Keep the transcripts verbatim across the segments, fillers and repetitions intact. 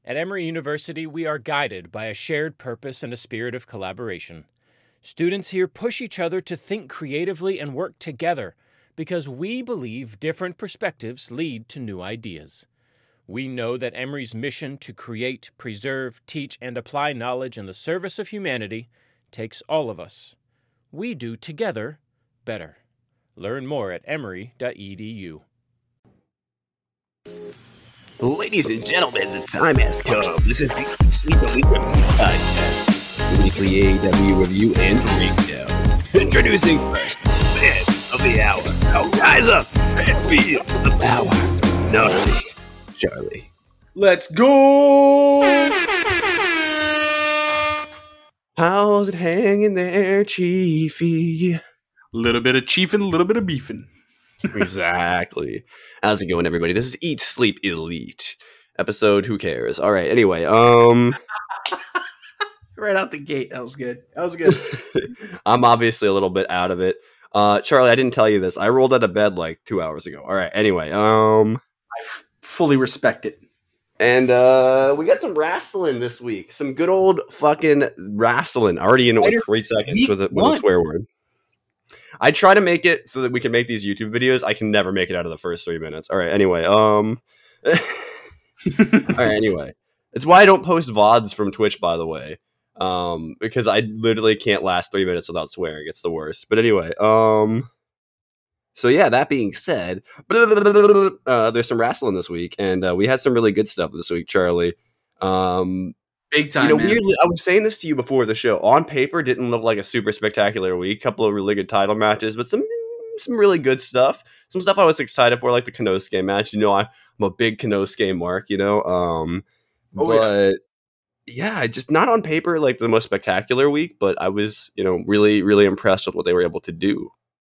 At Emory University, we are guided by a shared purpose and a spirit of collaboration. Students here push each other to think creatively and work together because we believe different perspectives lead to new ideas. We know that Emory's mission to create, preserve, teach, and apply knowledge in the service of humanity takes all of us. We do together better. Learn more at emory dot e d u. Ladies and gentlemen, the time has come. This is the Sleep Elite Review Podcast, weekly A E W review and breakdown. Introducing first, man of the hour. Now rise up and feel the power. Gnarly Charlie. Let's go! How's it hanging there, Chiefy? Little bit of chiefing, a little bit of beefing. Exactly. How's it going, everybody? This is Eat Sleep Elite episode. Who cares? All right. Anyway, um, right out the gate, that was good. That was good. I'm obviously a little bit out of it. Uh, Charlie, I didn't tell you this. I rolled out of bed like two hours ago. All right. Anyway, um, I f- fully respect it. And uh, we got some wrestling this week. Some good old fucking wrestling. Already in it with three seconds with a, with a swear word. I try to make it so that we can make these YouTube videos. I can never make it out of the first three minutes. All right. Anyway, um, all right. Anyway, it's why I don't post V O Ds from Twitch, by the way, um, because I literally can't last three minutes without swearing. It's the worst. But anyway, um, so yeah. That being said, uh, there's some wrestling this week, and uh, we had some really good stuff this week, Charlie. Um. Big time, you know, man. weirdly, I was saying this to you before the show. On paper, didn't look like a super spectacular week. Couple of really good title matches, but some some really good stuff. Some stuff I was excited for, like the Konosuke match. You know, I, I'm a big Konosuke mark. You know, um, oh, but yeah. yeah, just not on paper like the most spectacular week. But I was, you know, really really impressed with what they were able to do.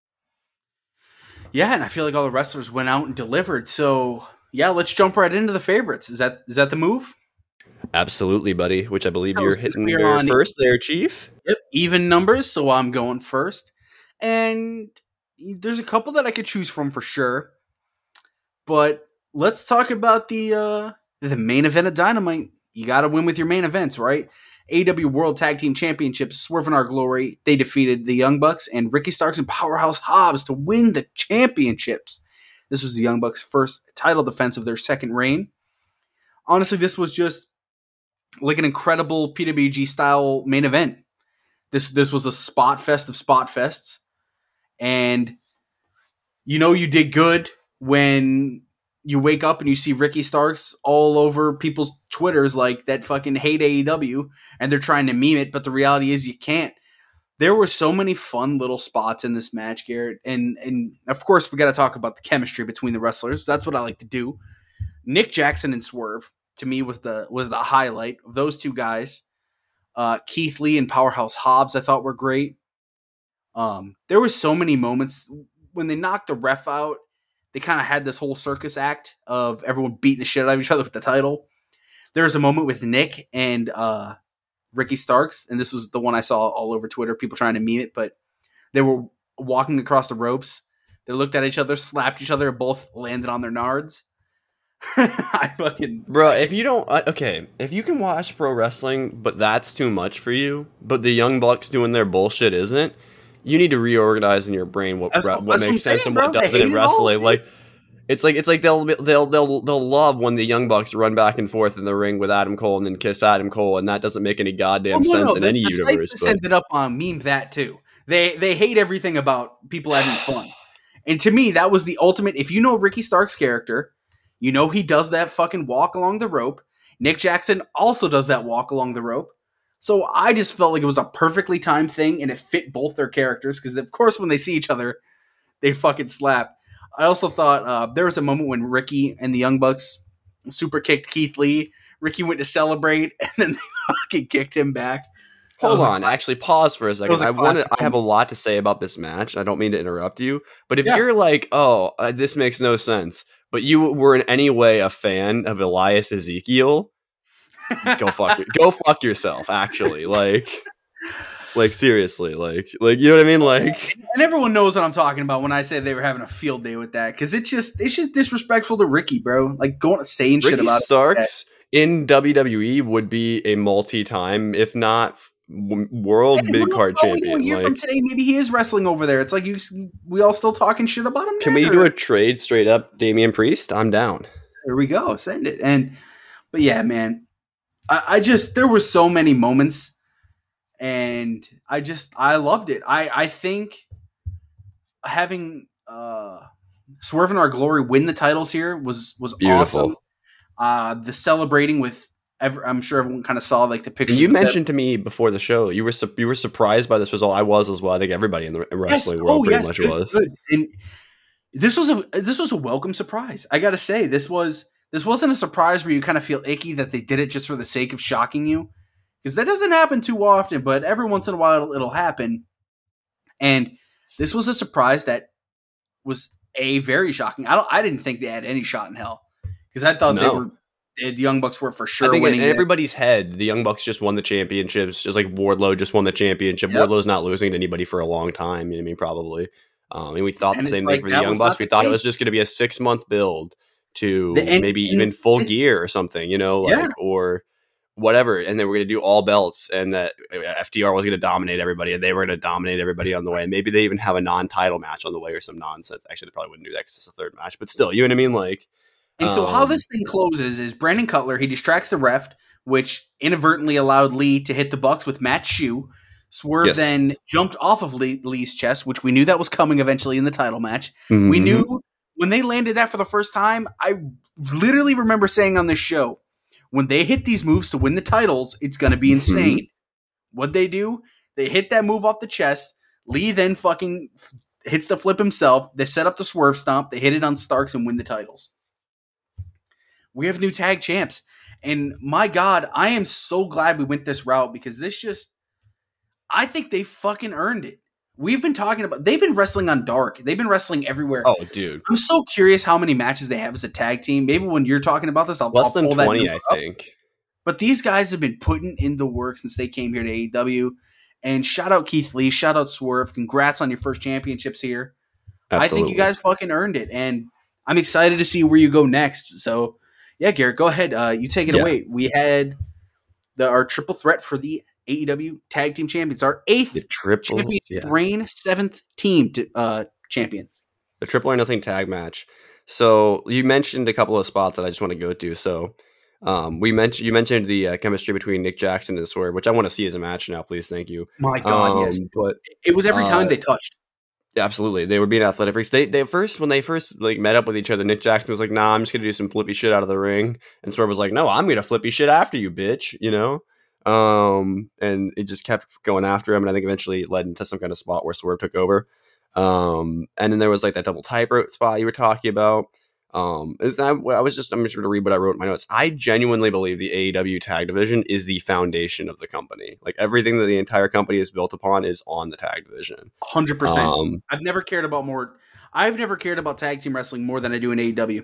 Yeah, and I feel like all the wrestlers went out and delivered. So yeah, let's jump right into the favorites. Is that is that the move? Absolutely, buddy. Which I believe That you're was hitting clear your on first there, Chief. Yep, even numbers, so I'm going first. And there's a couple that I could choose from for sure. But let's talk about the uh, the main event of Dynamite. You got to win with your main events, right? A E W World Tag Team Championships, Swerve in Our Glory. They defeated the Young Bucks and Ricky Starks and Powerhouse Hobbs to win the championships. This was the Young Bucks' first title defense of their second reign. Honestly, this was just like an incredible P W G style main event. This this was a spot fest of spot fests. And you know you did good when you wake up and you see Ricky Starks all over people's Twitters like that fucking hate A E W and they're trying to meme it, but the reality is you can't. There were so many fun little spots in this match, Garrett. And and of course we got to talk about the chemistry between the wrestlers. That's what I like to do. Nick Jackson and Swerve to me was the was the highlight of those two guys. Uh, Keith Lee and Powerhouse Hobbs I thought were great. Um, there were so many moments when they knocked the ref out. They kind of had this whole circus act of everyone beating the shit out of each other with the title. There was a moment with Nick and uh, Ricky Starks, and this was the one I saw all over Twitter, people trying to meme it, but they were walking across the ropes. They looked at each other, slapped each other, and both landed on their nards. I fucking bro. If you don't, uh, okay, if you can watch pro wrestling, but that's too much for you, but the Young Bucks doing their bullshit isn't, you need to reorganize in your brain what That's re- what- what that's makes what I'm sense saying, and what bro. They doesn't in hate it all, wrestling. dude. Like, it's like it's like they'll they'll they'll they'll love when the Young Bucks run back and forth in the ring with Adam Cole and then kiss Adam Cole, and that doesn't make any goddamn Oh, no, sense no, in the, any the universe. sites But that sent it up on meme that too. They they hate everything about people having fun, and to me that was the ultimate. If you know Ricky Stark's character, you know he does that fucking walk along the rope. Nick Jackson also does that walk along the rope. So I just felt like it was a perfectly timed thing, and it fit both their characters because of course when they see each other, they fucking slap. I also thought uh, there was a moment when Ricky and the Young Bucks super kicked Keith Lee. Ricky went to celebrate, and then they fucking kicked him back. hold on, actually pause for a second. was a I want classic I have a lot to say about this match. I don't mean to interrupt you, but if Yeah. you're like, oh, uh, this makes no sense, but you were in any way a fan of Elias Ezekiel, go fuck go fuck yourself. Actually, like, like seriously, like, like you know what I mean, like. And everyone knows what I'm talking about when I say they were having a field day with that, because it's just it's just disrespectful to Ricky, bro. Like going saying shit Ricky about Starks in W W E would be a multi-time, if not w- world And mid card champion. A year like, from today, maybe he is wrestling over there. It's like you, we all still talking shit about him. Can then, we or? do a trade straight up, Damian Priest? I'm down. There we go. Send it. And but yeah, man, I, I just there were so many moments, and I just I loved it. I I think having uh, Swerve and Our Glory win the titles here was was Beautiful. awesome. Uh, the celebrating with, ever, I'm sure everyone kind of saw like the picture. And you mentioned them. to me before the show, you were su- you were surprised by this result. I was as well. I think everybody in the wrestling yes. world oh, pretty yes. much good, was. Good. And this was a this was a welcome surprise. I got to say, this was this wasn't a surprise where you kind of feel icky that they did it just for the sake of shocking you, because that doesn't happen too often. But every once in a while, it'll, it'll happen. And this was a surprise that was a very shocking. I don't. I didn't think they had any shot in hell, because I thought No. they were. The Young Bucks were for sure I think winning. in everybody's it. head, the Young Bucks just won the championships, just like Wardlow just won the championship. Yep. Wardlow's not losing to anybody for a long time. You know what I mean? Probably. Um, and we thought and the same like, thing for the Young Bucks. We thought case. it was just going to be a six month build to the, and, maybe and even full gear or something, you know, like yeah. or whatever. And then we're going to do all belts, and that F T R was going to dominate everybody, and they were going to dominate everybody on the way. And maybe they even have a non title match on the way or some nonsense. Actually, they probably wouldn't do that because it's a third match, but still, you know what I mean? Like. And so how this thing closes is Brandon Cutler, he distracts the ref, which inadvertently allowed Lee to hit the Bucks with Matt's shoe. Swerve yes. then jumped off of Lee, Lee's chest, which we knew that was coming eventually in the title match. Mm-hmm. We knew when they landed that for the first time, I literally remember saying on this show, when they hit these moves to win the titles, it's going to be insane. Mm-hmm. What'd they do? They hit that move off the chest. Lee then fucking hits the flip himself. They set up the Swerve stomp. They hit it on Starks and win the titles. We have new tag champs. And my God, I am so glad we went this route, because this just, I think they fucking earned it. We've been talking about, they've been wrestling on Dark. They've been wrestling everywhere. Oh, dude. I'm so curious how many matches they have as a tag team. Maybe when you're talking about this, I'll Less I'll than pull twenty, that I up. think. But these guys have been putting in the work since they came here to A E W. And shout out Keith Lee, shout out Swerve. Congrats on your first championships here. Absolutely. I think you guys fucking earned it. And I'm excited to see where you go next. So, yeah, Garrett, go ahead. Uh, you take it yeah. away. We had the our triple threat for the A E W Tag Team Champions, our eighth the triple, championship yeah. reign, seventh team to, uh, champion. The Triple or Nothing tag match. So you mentioned a couple of spots that I just want to go to. So um, we mentioned you mentioned the uh, chemistry between Nick Jackson and Swerve, which I want to see as a match now. Please, thank you. My God, um, yes. But it was every time uh, they touched. Absolutely, they were being athletic freaks. They they first when they first like met up with each other, Nick Jackson was like, "Nah, I'm just gonna do some flippy shit out of the ring," and Swerve was like, "No, I'm gonna flippy shit after you, bitch," you know. Um, and it just kept going after him, and I think eventually it led into some kind of spot where Swerve took over. Um, and then there was like that double tightrope spot you were talking about. Um, is I, I was just I'm just going to read what I wrote in my notes. I genuinely believe the A E W tag division is the foundation of the company. Like everything that the entire company is built upon is on the tag division. one hundred percent. Um, I've never cared about more. I've never cared about tag team wrestling more than I do in A E W.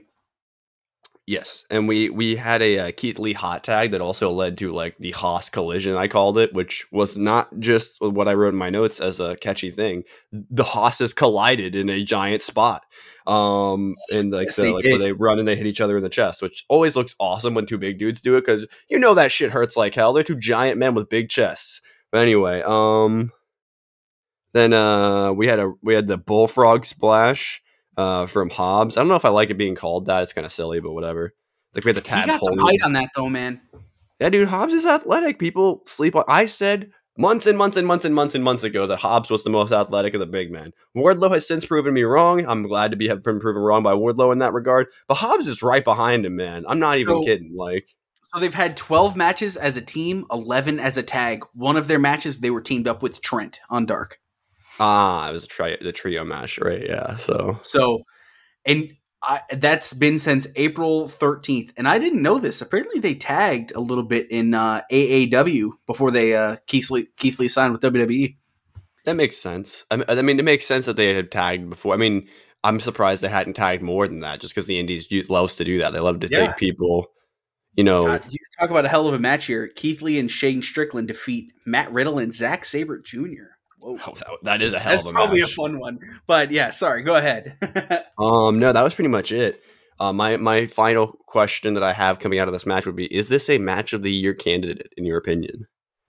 Yes, and we we had a, a Keith Lee hot tag that also led to like the Haas collision, I called it, which was not just what I wrote in my notes as a catchy thing. The Haas's collided in a giant spot, um, and like yes, the, like where they run and they hit each other in the chest, which always looks awesome when two big dudes do it because you know that shit hurts like hell. They're two giant men with big chests. But anyway, um, then uh, we had a we had the bullfrog splash. Uh, from Hobbs. I don't know if I like it being called that. It's kind of silly, but whatever. It's like we had the tadpole. He got some height on that though, man. Yeah, dude, Hobbs is athletic. People sleep on. I said months and months and months and months and months ago that Hobbs was the most athletic of the big men. Wardlow has since proven me wrong. I'm glad to be have been proven wrong by Wardlow in that regard. But Hobbs is right behind him, man. I'm not even so, kidding. Like, so they've had twelve matches as a team, eleven as a tag. One of their matches, they were teamed up with Trent on Dark. Ah, it was a tri- the trio match, right? Yeah. So, so, and I, that's been since April thirteenth, and I didn't know this. Apparently, they tagged a little bit in uh, A A W before they uh, Keith Lee, Keith Lee signed with W W E. That makes sense. I mean, I mean, it makes sense that they had tagged before. I mean, I'm surprised they hadn't tagged more than that, just because the Indies loves to do that. They love to yeah. take people. You know, God, you talk about a hell of a match here. Keith Lee and Shane Strickland defeat Matt Riddle and Zack Sabre Junior Oh, that, that is a hell That's of a probably match. a fun one. But yeah, sorry, go ahead. um, no, that was pretty much it. Uh, my my final question that I have coming out of this match would be: is this a match of the year candidate in your opinion?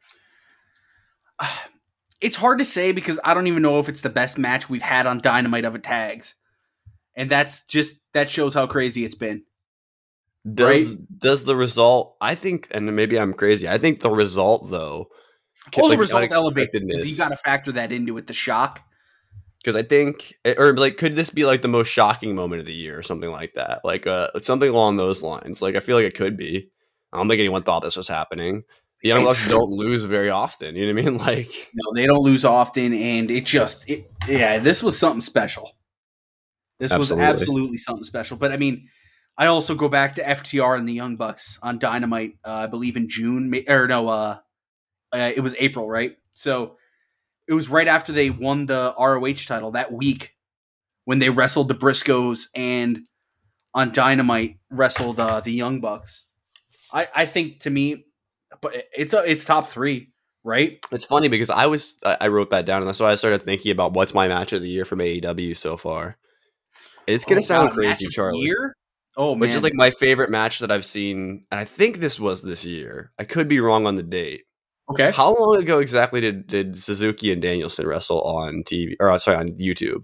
It's hard to say because I don't even know if it's the best match we've had on Dynamite of a tags, and that's just that shows how crazy it's been. Does right? does the result? I think, and maybe I'm crazy. I think the result though, all like, the result elevated because you got to factor that into it. The shock. Because I think, or like, could this be like the most shocking moment of the year or something like that? Like, uh, something along those lines. Like, I feel like it could be. I don't think anyone thought this was happening. The Young Bucks don't lose very often. You know what I mean? Like, no, they don't lose often, and it just, it, yeah, this was something special. This absolutely. was absolutely something special. But I mean, I also go back to F T R and the Young Bucks on Dynamite. Uh, I believe in June, or no, uh, uh, it was April, right? So. It was right after they won the R O H title that week when they wrestled the Briscoes and on Dynamite wrestled uh, the Young Bucks. I, I think to me, but it's a, it's top three, right? It's funny because I was I wrote that down and that's why I started thinking about what's my match of the year from A E W so far. It's gonna oh, sound God, crazy, Charlie. Year? Oh man, which is like my favorite match that I've seen. And I think this was this year. I could be wrong on the date. Okay. How long ago exactly did, did Suzuki and Danielson wrestle on T V or sorry on YouTube?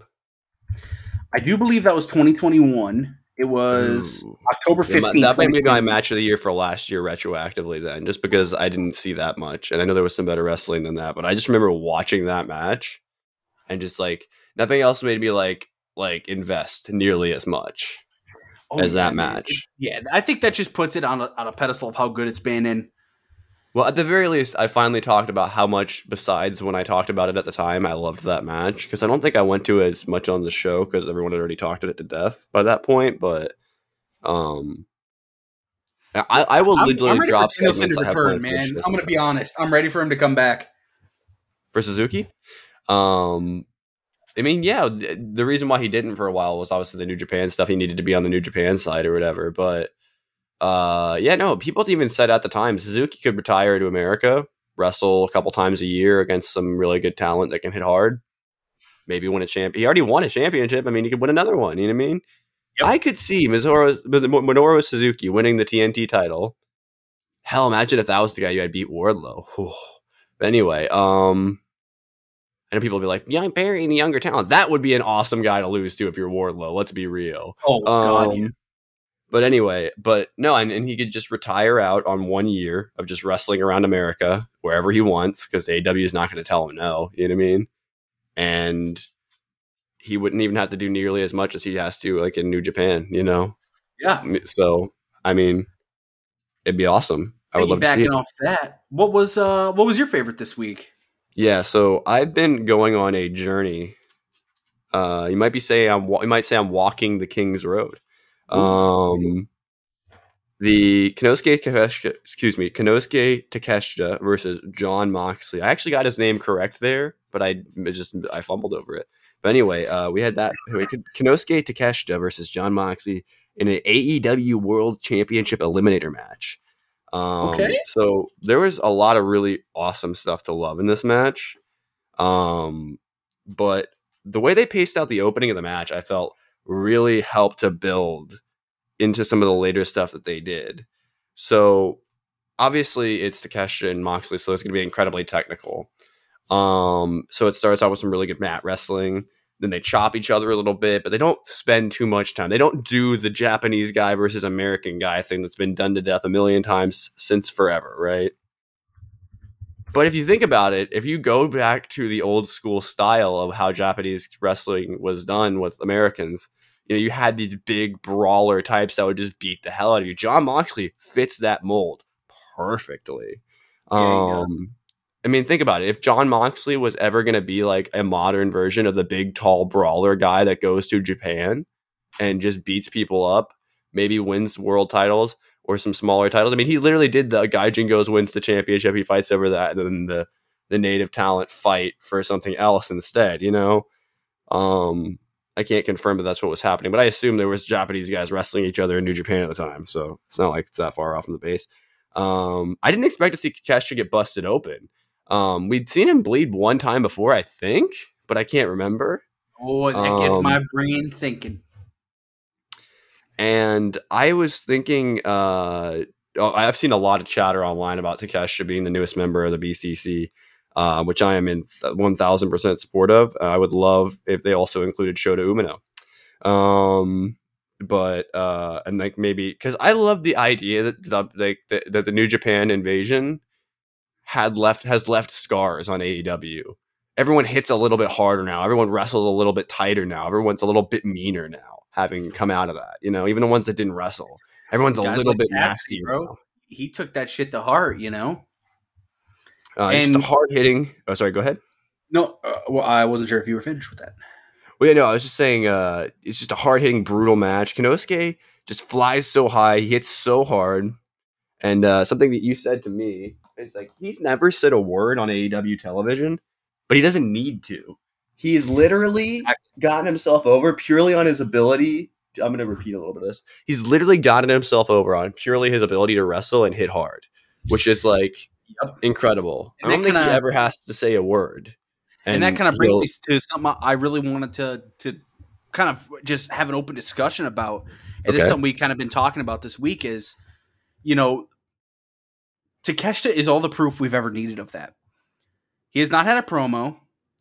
I do believe that was twenty twenty-one. It was Ooh. October fifteenth. Yeah, that might be my match of the year for last year retroactively then, just because I didn't see that much. And I know there was some better wrestling than that, but I just remember watching that match and just like nothing else made me like like invest nearly as much oh, as yeah, that match. Man. Yeah, I think that just puts it on a, on a pedestal of how good it's been. And well, at the very least, I finally talked about how much, besides when I talked about it at the time, I loved that match. Because I don't think I went to it as much on the show because everyone had already talked it to death by that point. But um, I, I will I'm, literally I'm drop segments. To return, man. I'm going to be honest. I'm ready for him to come back. For Suzuki? Um, I mean, yeah, the, the reason why he didn't for a while was obviously the New Japan stuff. He needed to be on the New Japan side or whatever. But Uh, yeah, no, people even said at the time Suzuki could retire to America, wrestle a couple times a year against some really good talent that can hit hard, maybe win a champ. He already won a championship. I mean, he could win another one. You know what I mean? Yep. I could see Minoru, Minoru Suzuki winning the T N T title. Hell, imagine if that was the guy you had beat Wardlow. But anyway, um, and people would be like, "Young Perry and the younger talent." That would be an awesome guy to lose to if you're Wardlow. Let's be real. Oh God. Um, yeah. But anyway, but no, and, and he could just retire out on one year of just wrestling around America wherever he wants because A E W is not going to tell him no. You know what I mean? And he wouldn't even have to do nearly as much as he has to like in New Japan, you know? Yeah. So, I mean, it'd be awesome. I would love to see it. Off that, what was uh, what was your favorite this week? Yeah, so I've been going on a journey. Uh, you might be saying I'm. You might say I'm walking the King's Road. Um, the Konosuke Takeshita, excuse me, Konosuke Takeshita versus Jon Moxley. I actually got his name correct there, but I just I fumbled over it. But anyway, uh, we had that Konosuke Takeshita versus Jon Moxley in an A E W World Championship Eliminator match. Um, okay. So there was a lot of really awesome stuff to love in this match. Um, but the way they paced out the opening of the match, I felt really helped to build into some of the later stuff that they did. So obviously it's Takeshita and Moxley, so it's going to be incredibly technical. Um, so it starts out with some really good mat wrestling. Then they chop each other a little bit, but they don't spend too much time. They don't do the Japanese guy versus American guy thing that's been done to death a million times since forever, right? But if you think about it, if you go back to the old school style of how Japanese wrestling was done with Americans, you know, you had these big brawler types that would just beat the hell out of you. Jon Moxley fits that mold perfectly. Yeah, um, I mean, think about it. If Jon Moxley was ever going to be like a modern version of the big, tall brawler guy that goes to Japan and just beats people up, maybe wins world titles, or some smaller titles. I mean, he literally did the Gaijin Goes wins the championship. He fights over that, and then the the native talent fight for something else instead. You know, um, I can't confirm that that's what was happening, but I assume there was Japanese guys wrestling each other in New Japan at the time, so it's not like it's that far off from the base. Um, I didn't expect to see Takeshita get busted open. Um, we'd seen him bleed one time before, I think, but I can't remember. Oh, that gets um, my brain thinking. And I was thinking, uh, I've seen a lot of chatter online about Takeshita being the newest member of the B C C, uh, which I am in one thousand percent support of. Uh, I would love if they also included Shota Umino. Um, but, uh, and like maybe, because I love the idea that, that, like, that, that the New Japan invasion had left, has left scars on A E W. Everyone hits a little bit harder now. Everyone wrestles a little bit tighter now. Everyone's a little bit meaner now, having come out of that. You know, even the ones that didn't wrestle. Everyone's a little like bit nasty, bro. Now. He took that shit to heart, you know? Uh, and just hard hitting. Oh, sorry, go ahead. No, uh, well, I wasn't sure if you were finished with that. Well, yeah, no, I was just saying uh, it's just a hard hitting, brutal match. Konosuke just flies so high. He hits so hard. And uh, something that you said to me is like, he's never said a word on A E W television, but he doesn't need to. He's literally gotten himself over purely on his ability. I'm going to repeat a little bit of this. He's literally gotten himself over on purely his ability to wrestle and hit hard, which is like yep. incredible. And I don't think kinda, he ever has to say a word. And, and that kind of brings me to something I really wanted to to kind of just have an open discussion about. And okay. This is something we kind of been talking about this week is, you know, Takeshita is all the proof we've ever needed of that. He has not had a promo.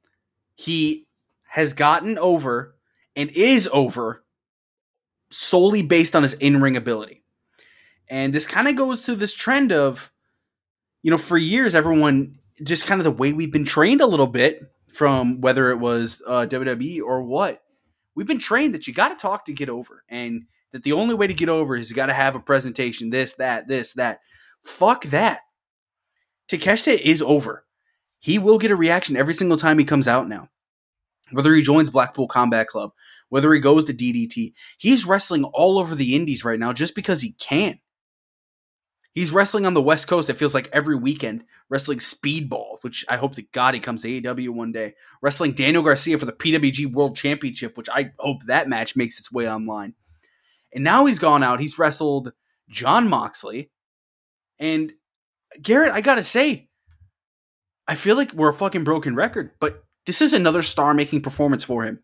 He has gotten over and is over solely based on his in-ring ability. And this kind of goes to this trend of, you know, for years, everyone just kind of the way we've been trained a little bit from whether it was uh, W W E or what, we've been trained that you got to talk to get over, and that the only way to get over is you got to have a presentation, this, that, this, that. Fuck that. Takeshita is over. He will get a reaction every single time he comes out now. Whether he joins Blackpool Combat Club, whether he goes to D D T, he's wrestling all over the indies right now just because he can. He's wrestling on the West Coast, it feels like every weekend, wrestling Speedball, which I hope to God he comes to A E W one day. Wrestling Daniel Garcia for the P W G World Championship, which I hope that match makes its way online. And now he's gone out, he's wrestled Jon Moxley. And Garrett, I gotta say, I feel like we're a fucking broken record, but this is another star-making performance for him.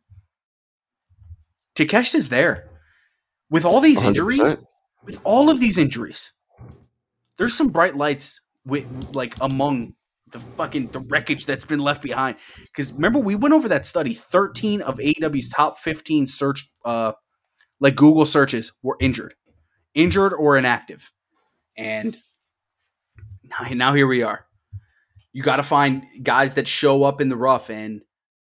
Takeshita's there. With all these one hundred percent injuries, with all of these injuries, there's some bright lights with like among the fucking the wreckage that's been left behind. Because remember, we went over that study. thirteen of A E W's top fifteen search, uh, like Google searches, were injured, injured or inactive, and now, now here we are. You got to find guys that show up in the rough, and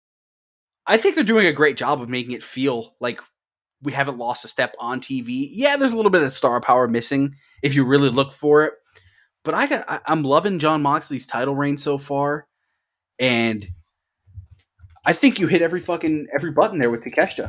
I think they're doing a great job of making it feel like we haven't lost a step on T V. Yeah, there's a little bit of star power missing if you really look for it. But I got, I, I'm loving Jon Moxley's title reign so far, and I think you hit every fucking every button there with Takeshita.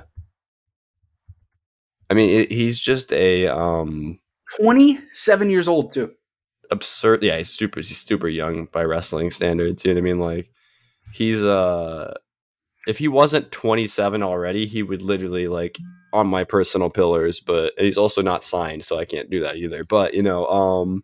I mean, it, he's just a um, twenty-seven years old too. Absurd. Yeah, he's super. He's super young by wrestling standards. You know what I mean? Like, he's uh, if he wasn't twenty-seven already, he would literally like on my personal pillars. But he's also not signed, so I can't do that either. But you know, um.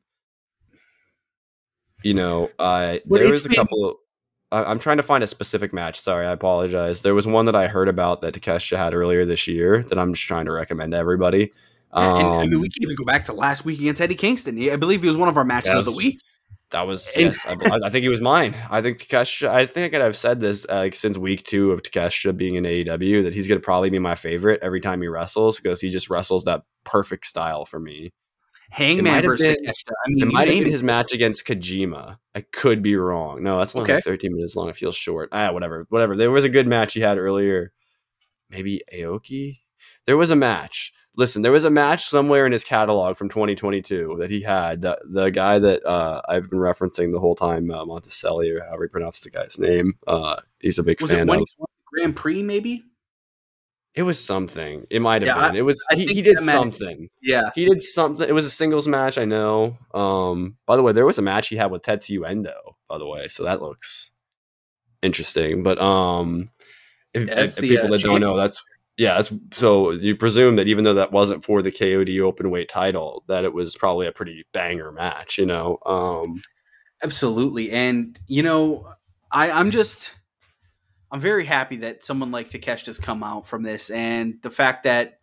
You know, uh, there was a been- couple of, I, I'm trying to find a specific match. Sorry, I apologize. There was one that I heard about that Takeshita had earlier this year that I'm just trying to recommend to everybody. Um, and, I mean, we can even go back to last week against Eddie Kingston. I believe he was one of our matches was, of the week. That was, and, yes, I, I think he was mine. I think Takeshita, I think I've said this uh, since week two of Takeshita being in A E W, that he's going to probably be my favorite every time he wrestles, because he just wrestles that perfect style for me. Hangman versus been, Takeshita. I mean, it might have been his match against Kojima. I could be wrong. No, that's only okay. like thirteen minutes long. It feels short. Ah, whatever. Whatever. There was a good match he had earlier. Maybe Aoki? There was a match. Listen, there was a match somewhere in his catalog from twenty twenty-two that he had. The, the guy that uh, I've been referencing the whole time, uh, Monticelli, or however you pronounce the guy's name. Uh, he's a big was fan it of. Grand Prix, maybe? It was something. It might have yeah, been. It was. I, I he, he did something. Yeah, he did something. It was a singles match. I know. Um. By the way, there was a match he had with Tetsuya Endo. By the way, so that looks interesting. But um, if, yeah, if, the, if people uh, that don't know, that's yeah. That's, so you presume that even though that wasn't for the K O D open title, that it was probably a pretty banger match. You know. Um. Absolutely, and you know, I I'm just. I'm very happy that someone like Takeshita's come out from this, and the fact that,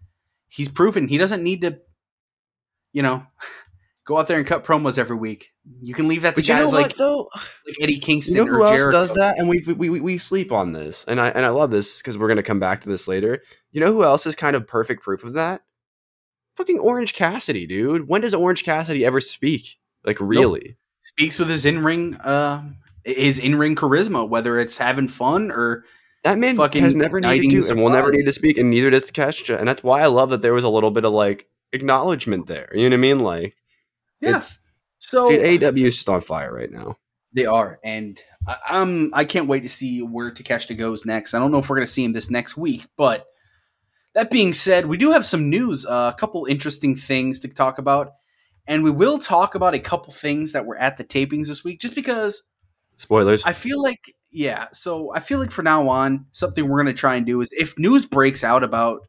he's proven he doesn't need to, you know, go out there and cut promos every week. You can leave that to but guys you know like what, though? like Eddie Kingston you know who or else Jericho. does that? And we we we, we sleep on this, and I and I love this because we're gonna come back to this later. You know who else is kind of perfect proof of that? Fucking Orange Cassidy, dude. When does Orange Cassidy ever speak? Like really? Nope. Speaks with his in ring, uh, his in ring charisma, whether it's having fun or that man fucking has never needed to, and will never need to speak, and neither does Takeshita, and that's why I love that there was a little bit of like acknowledgement there. You know what I mean? Like, yeah. It's, so dude, A E W is just on fire right now. They are, and I, I'm I can't wait to see where Takeshita goes next. I don't know if we're going to see him this next week, but that being said, we do have some news, uh, a couple interesting things to talk about, and we will talk about a couple things that were at the tapings this week, just because spoilers. I feel like, yeah, so I feel like for now on, something we're going to try and do is if news breaks out about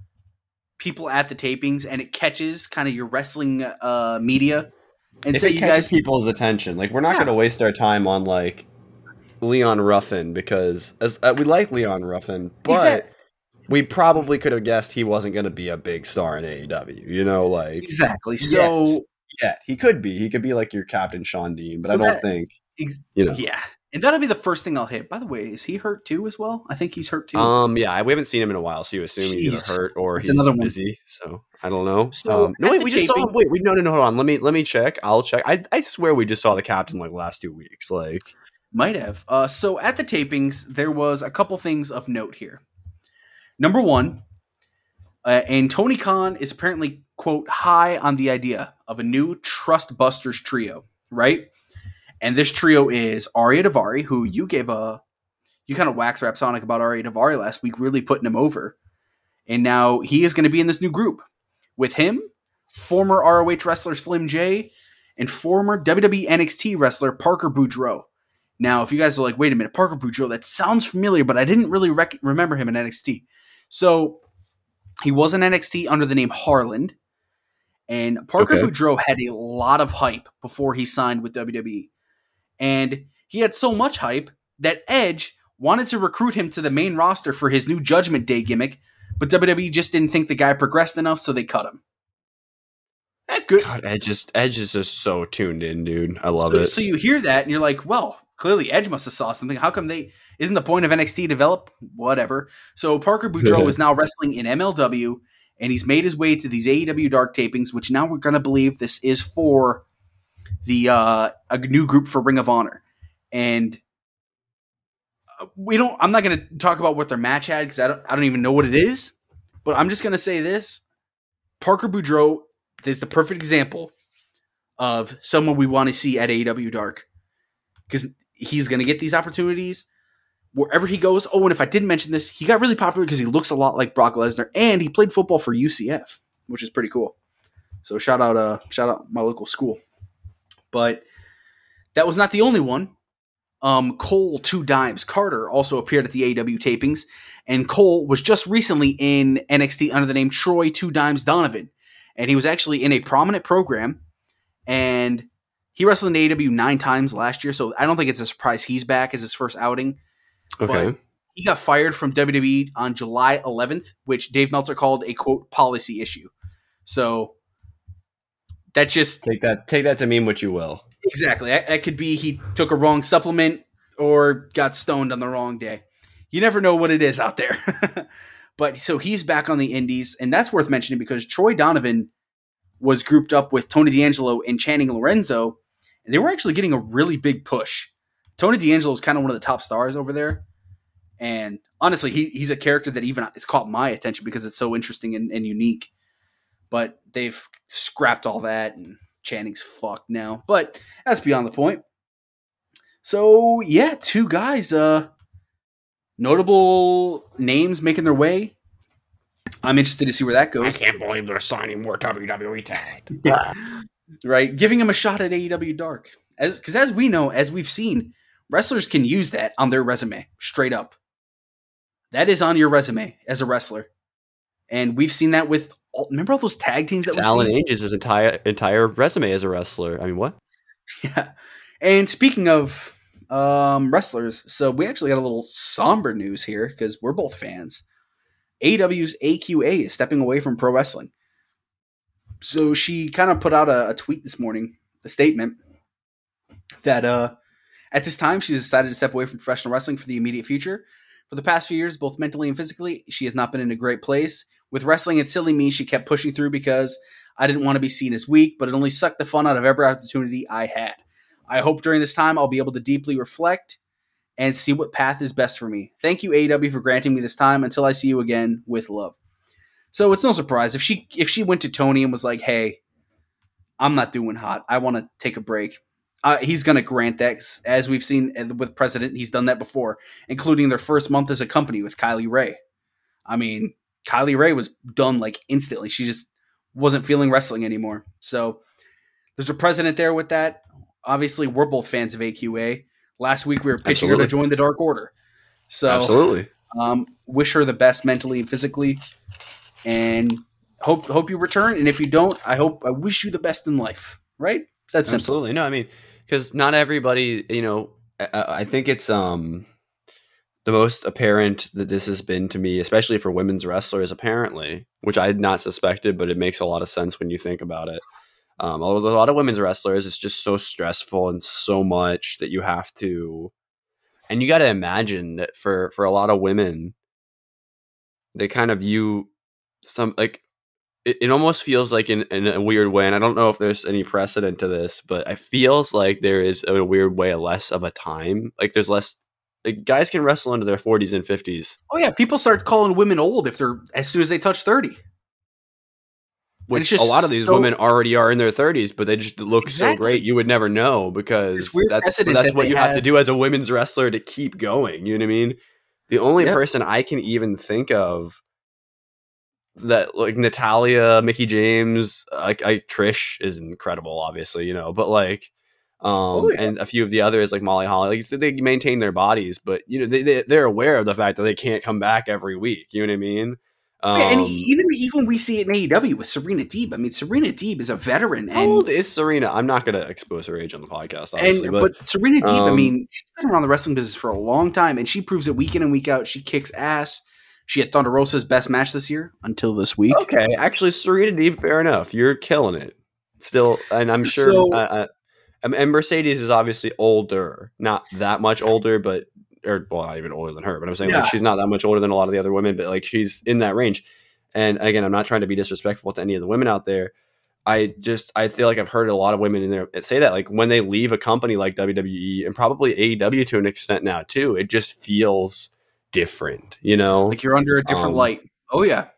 people at the tapings and it catches kind of your wrestling uh, media. And if say it you catches guys people's attention, like we're not Yeah. going to waste our time on like Leon Ruffin because as uh, we like Leon Ruffin, but Exact- we probably could have guessed he wasn't going to be a big star in A E W. You know, like exactly. So yeah, he could be. He could be like your Captain Sean Dean, but So I don't that- think ex- you know. yeah, and that'll be the first thing I'll hit. By the way, is he hurt too as well? I think he's hurt too. Um, yeah, we haven't seen him in a while, so you assume he's Jeez. either hurt or That's he's another one. busy. So I don't know. So, um, no, at wait, the we just saw taping- him. Wait, we no, no, no. Hold on. Let me let me check. I'll check. I I swear we just saw the captain like last two weeks. Like Might have. Uh, so at the tapings, there was a couple things of note here. Number one, uh, and Tony Khan is apparently, quote, high on the idea of a new Trust Busters trio, right? And this trio is Arya Davari, who you gave a, you kind of wax rap Sonic about Arya Davari last week, really putting him over. And now he is going to be in this new group. With him, former R O H wrestler Slim J, and former W W E N X T wrestler Parker Boudreaux. Now, if you guys are like, wait a minute, Parker Boudreaux, that sounds familiar, but I didn't really rec- remember him in N X T. So, he was in N X T under the name Harland, and Parker Okay. Boudreaux had a lot of hype before he signed with W W E. And he had so much hype that Edge wanted to recruit him to the main roster for his new Judgment Day gimmick, but W W E just didn't think the guy progressed enough, so they cut him. That good. God, Edge is Edge is just so tuned in, dude. I love so, it. So you hear that and you're like, well, clearly Edge must have saw something. How come they isn't the point of N X T develop? Whatever. So Parker Boudreaux is now wrestling in M L W, and he's made his way to these A E W Dark tapings, which now we're gonna believe this is for the uh, a new group for Ring of Honor. And we don't. I'm not gonna talk about what their match had because I don't. I don't even know what it is. But I'm just gonna say this: Parker Boudreaux is the perfect example of someone we want to see at A E W Dark, because he's going to get these opportunities wherever he goes. Oh, and if I didn't mention this, he got really popular because he looks a lot like Brock Lesnar, and he played football for U C F, which is pretty cool. So shout out, uh, shout out my local school. But that was not the only one. Um, Cole Two Dimes Carter also appeared at the A E W tapings, and Cole was just recently in N X T under the name Troy Two Dimes Donovan, and he was actually in a prominent program. And he wrestled in A E W nine times last year, so I don't think it's a surprise he's back as his first outing. Okay. But he got fired from W W E on July eleventh, which Dave Meltzer called a, quote, policy issue. So that just... Take that take that to mean what you will. Exactly. That, that could be he took a wrong supplement or got stoned on the wrong day. You never know what it is out there. But so he's back on the indies, and that's worth mentioning because Troy Donovan was grouped up with Tony D'Angelo and Channing Lorenzo, and they were actually getting a really big push. Tony D'Angelo is kind of one of the top stars over there, and honestly, he, he's a character that even it's caught my attention because it's so interesting and, and unique. But they've scrapped all that, and Channing's fucked now. But that's beyond the point. So yeah, two guys, uh, notable names making their way. I'm interested to see where that goes. I can't believe they're signing more W W E talent. Right, giving him a shot at A E W Dark, as because as we know, as we've seen, wrestlers can use that on their resume, straight up. That is on your resume as a wrestler, and we've seen that with. All, remember all those tag teams that we Alan see? Ages' entire entire resume as a wrestler. I mean, what? Yeah. And speaking of um, wrestlers, so we actually got a little somber news here because we're both fans. A E W's A Q A is stepping away from pro wrestling. So she kind of put out a, a tweet this morning, a statement that uh, at this time she's decided to step away from professional wrestling for the immediate future. For the past few years, both mentally and physically, she has not been in a great place. With wrestling at Silly Me, she kept pushing through because I didn't want to be seen as weak, but it only sucked the fun out of every opportunity I had. I hope during this time I'll be able to deeply reflect and see what path is best for me. Thank you, A E W, for granting me this time. Until I see you again, with love. So it's no surprise if she if she went to Tony and was like, hey, I'm not doing hot. I want to take a break. Uh, he's going to grant that, as we've seen with President. He's done that before, including their first month as a company with Kylie Ray. I mean, Kylie Ray was done like instantly. She just wasn't feeling wrestling anymore. So there's a precedent there with that. Obviously, we're both fans of A Q A. Last week, we were pitching Absolutely. her to join the Dark Order. So, Absolutely. Um, wish her the best mentally and physically, and hope hope you return. And if you don't, I hope I wish you the best in life. Right? That's simple. Absolutely. No, I mean, because not everybody, you know, I, I think it's um the most apparent that this has been to me, especially for women's wrestlers, apparently, which I had not suspected, but it makes a lot of sense when you think about it. Um, a lot of women's wrestlers, it's just so stressful and so much that you have to, and you got to imagine that for, for a lot of women, they kind of view some, like, it, it almost feels like in, in a weird way, and I don't know if there's any precedent to this, but it feels like there is in a weird way less of a time. Like there's less, like guys can wrestle into their forties and fifties. Oh yeah, people start calling women old if they're as soon as they touch thirty. Which a lot of these so, women already are in their thirties, but they just look exactly. so great. You would never know because that's that's that what you have, have to do as a women's wrestler to keep going. You know what I mean? The only yep. person I can even think of that, like Natalia, Mickie James, like I, Trish is incredible, obviously, you know, but like, um, oh, yeah. and a few of the others like Molly Holly, like they maintain their bodies, but you know they, they they're aware of the fact that they can't come back every week. You know what I mean? Um, and even even we see it in A E W with Serena Deeb. I mean, Serena Deeb is a veteran. How and, old is Serena? I'm not going to expose her age on the podcast, obviously. And, but, but Serena Deeb, um, I mean, she's been around the wrestling business for a long time, and she proves it week in and week out. She kicks ass. She had Thunder Rosa's best match this year until this week. Okay, actually, Serena Deeb, fair enough. You're killing it. Still, and I'm sure. So, uh, uh, and Mercedes is obviously older, not that much older, but or well, not even older than her. But I'm saying yeah. like she's not that much older than a lot of the other women, but like she's in that range. And again, I'm not trying to be disrespectful to any of the women out there. I just, I feel like I've heard a lot of women in there say that, like when they leave a company like W W E and probably A E W to an extent now too, it just feels different, you know? Like you're under a different um, light. Oh yeah.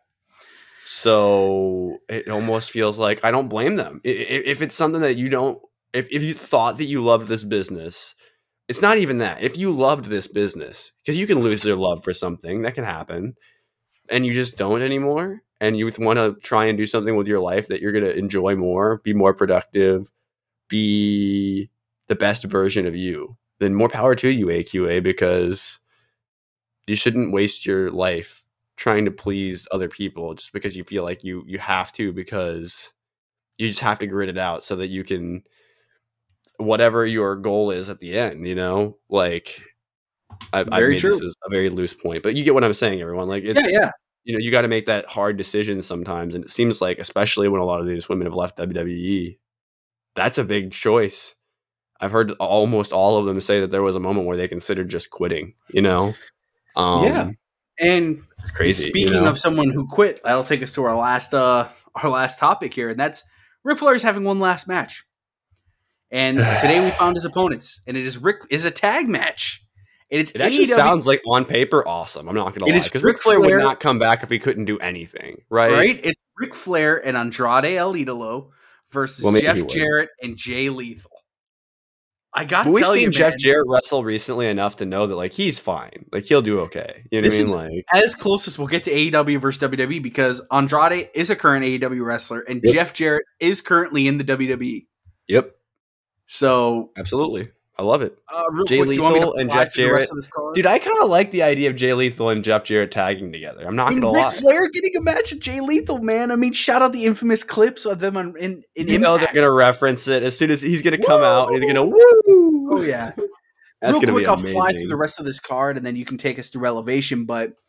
So it almost feels like I don't blame them. If it's something that you don't, if, if you thought that you loved this business, it's not even that. If you loved this business, because you can lose your love for something, that can happen. And you just don't anymore, and you want to try and do something with your life that you're going to enjoy more, be more productive, be the best version of you, then more power to you, A Q A, because you shouldn't waste your life trying to please other people just because you feel like you you have to, because you just have to grit it out so that you can, whatever your goal is at the end, you know, like I, I've made true. This is a very loose point, but you get what I'm saying, everyone. Like, it's, yeah, yeah. you know, you got to make that hard decision sometimes. And it seems like, especially when a lot of these women have left W W E, that's a big choice. I've heard almost all of them say that there was a moment where they considered just quitting, you know? Um, yeah. And it's crazy. Speaking you know? of someone who quit, that'll take us to our last, uh, our last topic here. And that's Ric Flair is having one last match. And today we found his opponents, and it is Rick is a tag match. And it's it actually A E W. Sounds like on paper awesome. I'm not going to lie, because Ric Flair, Flair would not come back if he couldn't do anything, right? Right. It's Ric Flair and Andrade El Idolo versus well, Jeff Jarrett and Jay Lethal. I got to tell you, we've seen man, Jeff Jarrett wrestle recently enough to know that like he's fine, like he'll do okay. You know this what I mean? Is like as close as we'll get to A E W versus W W E, because Andrade is a current A E W wrestler, and yep. Jeff Jarrett is currently in the W W E. Yep. So absolutely. I love it. Uh, Jay quick, Lethal and Jeff Jarrett. Dude, I kind of like the idea of Jay Lethal and Jeff Jarrett tagging together. I'm not going to lie. Ric Flair getting a match with Jay Lethal, man. I mean, shout out the infamous clips of them on, in, in You Impact. know they're going to reference it as soon as he's going to come out and he's going to woo. Oh, yeah. That's Real quick, be I'll amazing. fly through the rest of this card, and then you can take us through Elevation. But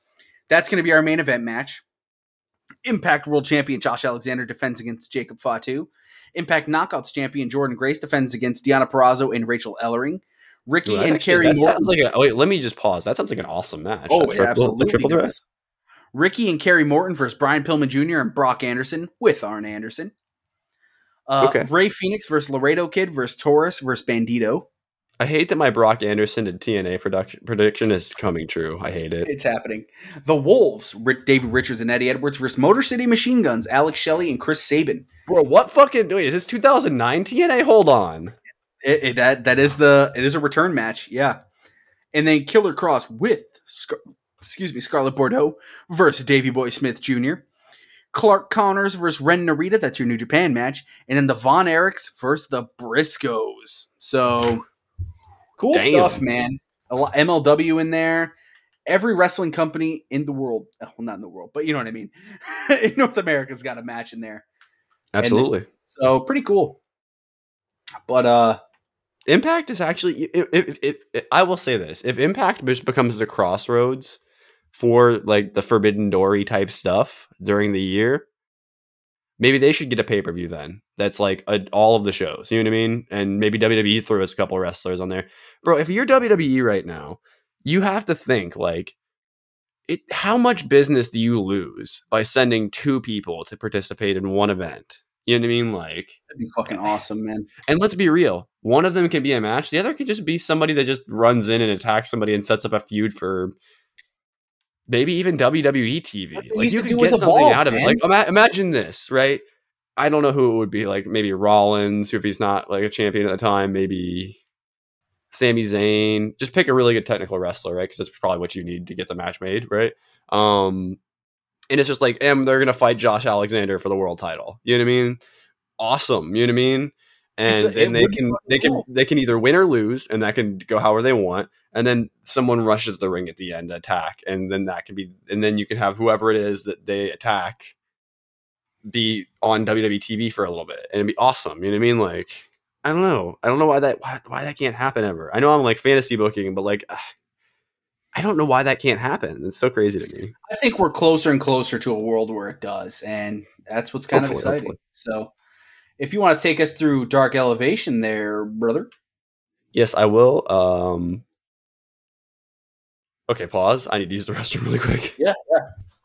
that's going to be our main event match. Impact World Champion Josh Alexander defends against Jacob Fatu. Impact Knockouts Champion Jordan Grace defends against Deonna Purrazzo and Rachel Ellering. Ricky Ooh, and actually, Kerry that Morton. Sounds like a, oh, wait, let me just pause. That sounds like an awesome match. Oh, that it triple, absolutely triple does. Ricky and Kerry Morton versus Brian Pillman Junior and Brock Anderson with Arn Anderson. Uh, okay. Ray Phoenix versus Laredo Kid versus Taurus versus Bandito. I hate that my Brock Anderson to T N A production prediction is coming true. I hate it. It's happening. The Wolves, Rick, David Richards and Eddie Edwards versus Motor City Machine Guns, Alex Shelley and Chris Sabin. Bro, what fucking wait, is this two thousand nine T N A? Hold on. It, it, that that is the it is a return match, yeah. And then Killer Cross with Scar- excuse me Scarlett Bordeaux versus Davey Boy Smith Junior Clark Connors versus Ren Narita. That's your New Japan match. And then the Von Erichs versus the Briscoes. So cool Damn. stuff, man. A lot, M L W in there. Every wrestling company in the world, well, not in the world, but you know what I mean. In North America's got a match in there. Absolutely. And so pretty cool. But uh Impact is actually if, if, if, if I will say this, if Impact just becomes the crossroads for like the Forbidden Door type stuff during the year, maybe they should get a pay-per-view then. That's like a, all of the shows, you know what I mean? And maybe W W E throws a couple of wrestlers on there. Bro, if you're W W E right now, you have to think like it how much business do you lose by sending two people to participate in one event? You know what I mean? Like, that'd be fucking awesome, man. And let's be real. One of them can be a match. The other can just be somebody that just runs in and attacks somebody and sets up a feud for maybe even W W E T V. Like you can get something ball, out of man. it. Like ima- imagine this, right? I don't know who it would be. Like maybe Rollins, if he's not like a champion at the time. Maybe Sami Zayn. Just pick a really good technical wrestler, right? Because that's probably what you need to get the match made, right? Um, and it's just like, and they're gonna fight Josh Alexander for the world title. You know what I mean? Awesome. You know what I mean? And so then they can they can they can either win or lose, and that can go however they want. And then someone rushes the ring at the end to attack, and then that can be, and then you can have whoever it is that they attack be on W W E T V for a little bit, and it'd be awesome. You know what I mean? Like, I don't know, I don't know why that why, why that can't happen ever. I know I'm like fantasy booking, but like, ugh, I don't know why that can't happen. It's so crazy to me. I think we're closer and closer to a world where it does, and that's what's kind hopefully, of exciting. Hopefully. So. If you want to take us through Dark Elevation there, brother. Yes, I will. Um, okay, pause. I need to use the restroom really quick. Yeah, yeah.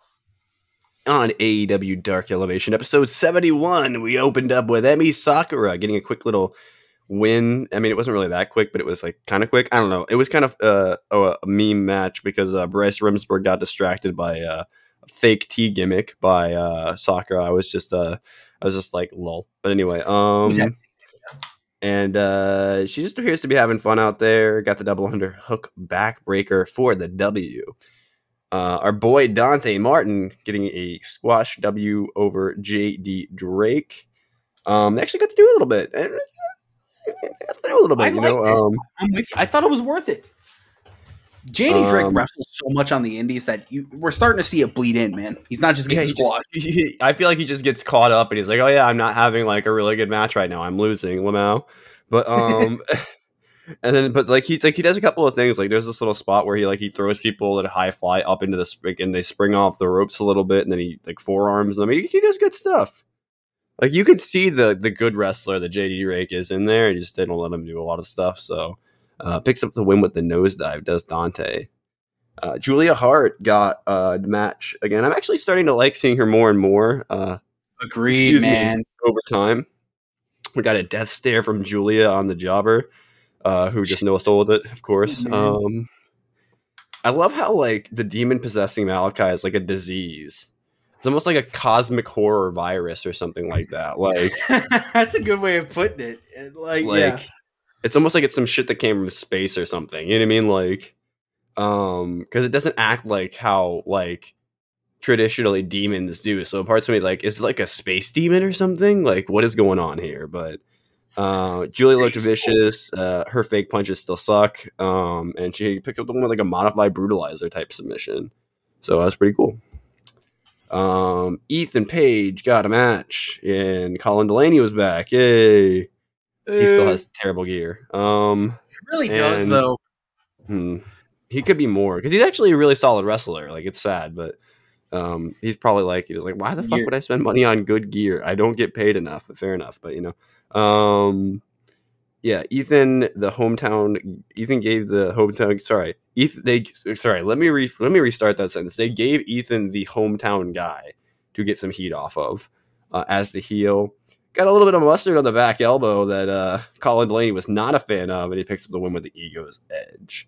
On A E W Dark Elevation, episode seventy-one, we opened up with Emi Sakura getting a quick little win. I mean, it wasn't really that quick, but it was like kind of quick. I don't know. It was kind of uh, a meme match because uh, Bryce Remsburg got distracted by uh, a fake T gimmick by uh, Sakura. I was just... Uh, I was just like, lol. But anyway, um, and uh, she just appears to be having fun out there. Got the double underhook backbreaker for the W. Uh, our boy Dante Martin getting a squash W over J D Drake. Um, actually got to do a little bit. Got to do a little bit, I you like know. Um, I'm with you. I thought it was worth it. J D Drake um, wrestles so much on the indies that you, we're starting to see it bleed in, man. He's not just getting yeah, squashed. Just, he, I feel like he just gets caught up and he's like, oh yeah, I'm not having like a really good match right now. I'm losing, Lamau. But um and then but like he's like he does a couple of things. Like there's this little spot where he like he throws people at a high fly up into the spring and they spring off the ropes a little bit and then he like forearms them. He, he does good stuff. Like you could see the the good wrestler that J D Drake is in there. He just didn't let him do a lot of stuff. So Uh, picks up the win with the nosedive, does Dante. Uh, Julia Hart got a match again. I'm actually starting to like seeing her more and more. Uh, Agreed, man. Me, over time. We got a death stare from Julia on the jobber, uh, who just no sold it, of course. Um, I love how like the demon possessing Malachi is like a disease. It's almost like a cosmic horror virus or something like that. Like that's a good way of putting it. Like, like yeah. It's almost like it's some shit that came from space or something. You know what I mean? Like, um, because it doesn't act like how like traditionally demons do. So parts of me like, is it like a space demon or something? Like, what is going on here? But uh, Julia looked vicious. Uh, her fake punches still suck. Um, and she picked up the one with like a modified brutalizer type submission. So that's pretty cool. Um, Ethan Page got a match, and Colin Delaney was back. Yay! He still has terrible gear. Um, he really does, though. Hmm, he could be more because he's actually a really solid wrestler. Like it's sad, but um, he's probably like he's like, why the fuck Gear. would I spend money on good gear? I don't get paid enough. But fair enough, but you know, um, yeah, Ethan, the hometown. Ethan gave the hometown. Sorry, Ethan. They sorry. Let me re, let me restart that sentence. They gave Ethan the hometown guy to get some heat off of uh, as the heel. Got a little bit of mustard on the back elbow that uh, Colin Delaney was not a fan of, and he picks up the win with the ego's edge.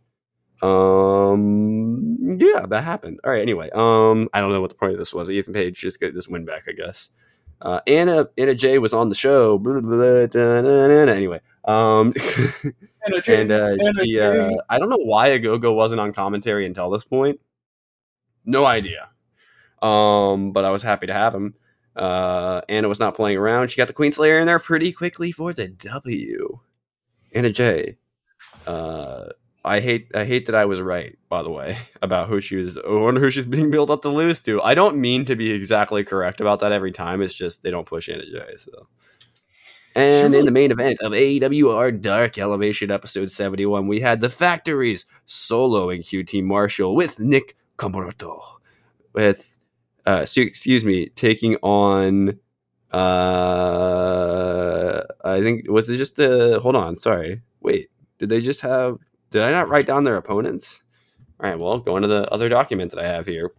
Um, yeah, that happened. All right. Anyway, um, I don't know what the point of this was. Ethan Page just got this win back, I guess. Uh, Anna Anna Jay was on the show. Blah, blah, blah, da, da, da, da. Anyway, um, Anna Jay, and uh, Anna she, uh, I don't know why Agogo wasn't on commentary until this point. No idea. Um, but I was happy to have him. Uh, Anna was not playing around. She got the Queenslayer in there pretty quickly for the W. Anna Jay. Uh, I hate I hate that I was right, by the way, about who she was. I wonder who she's being built up to lose to. I don't mean to be exactly correct about that every time. It's just they don't push Anna Jay. So, and in the main event of A E W R Dark Elevation episode seventy-one, we had the Factories soloing Q T Marshall with Nick Comoroto, with uh, excuse me, taking on. Uh, I think was it just the hold on, sorry, wait, did they just have? Did I not write down their opponents? All right, well, going to the other document that I have here.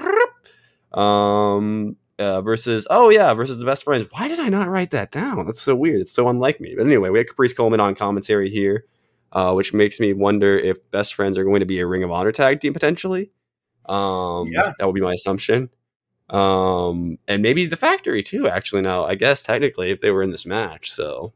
Um, uh, versus, oh yeah, versus the Best Friends. Why did I not write that down? That's so weird. It's so unlike me. But anyway, we had Caprice Coleman on commentary here, uh, which makes me wonder if Best Friends are going to be a Ring of Honor tag team potentially. Um, yeah. That would be my assumption. Um, and maybe the Factory too, actually, now, I guess, technically, if they were in this match, so...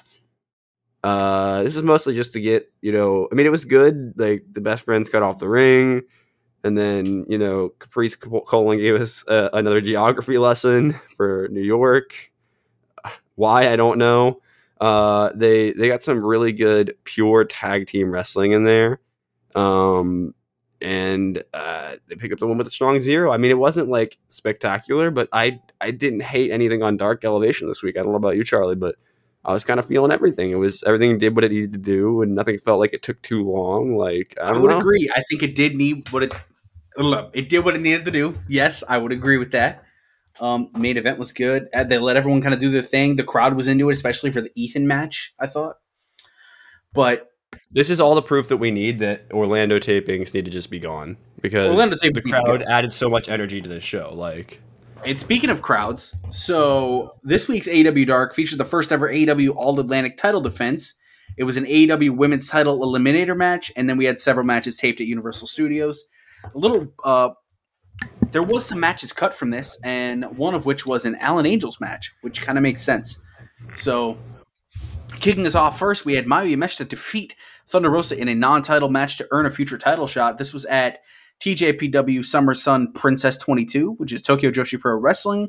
Uh, this is mostly just to get, you know, I mean, it was good. Like the Best Friends cut off the ring, and then, you know, Caprice Coleman gave us uh, another geography lesson for New York. Why, I don't know. Uh, they they got some really good pure tag team wrestling in there. Um, and uh, they picked up the one with a strong zero. I mean, it wasn't like spectacular, but I I didn't hate anything on Dark Elevation this week. I don't know about you, Charlie, but I was kind of feeling everything. It was everything did what it needed to do, and nothing felt like it took too long. Like I, I would know. agree. I think it did need what it. It did what it needed to do. Yes, I would agree with that. Um, main event was good. They let everyone kind of do their thing. The crowd was into it, especially for the Ethan match, I thought. But this is all the proof that we need that Orlando tapings need to just be gone because Orlando the crowd added so much energy to this show. Like. And speaking of crowds, so this week's A E W Dark featured the first ever A E W All-Atlantic title defense. It was an A E W Women's Title Eliminator match, and then we had several matches taped at Universal Studios. A little, uh, there was some matches cut from this, and one of which was an Alan Angels match, which kind of makes sense. So, kicking us off first, we had Mayu Yamashita defeat Thunder Rosa in a non-title match to earn a future title shot. This was at T J P W Summer Sun Princess twenty-two, which is Tokyo Joshi Pro Wrestling.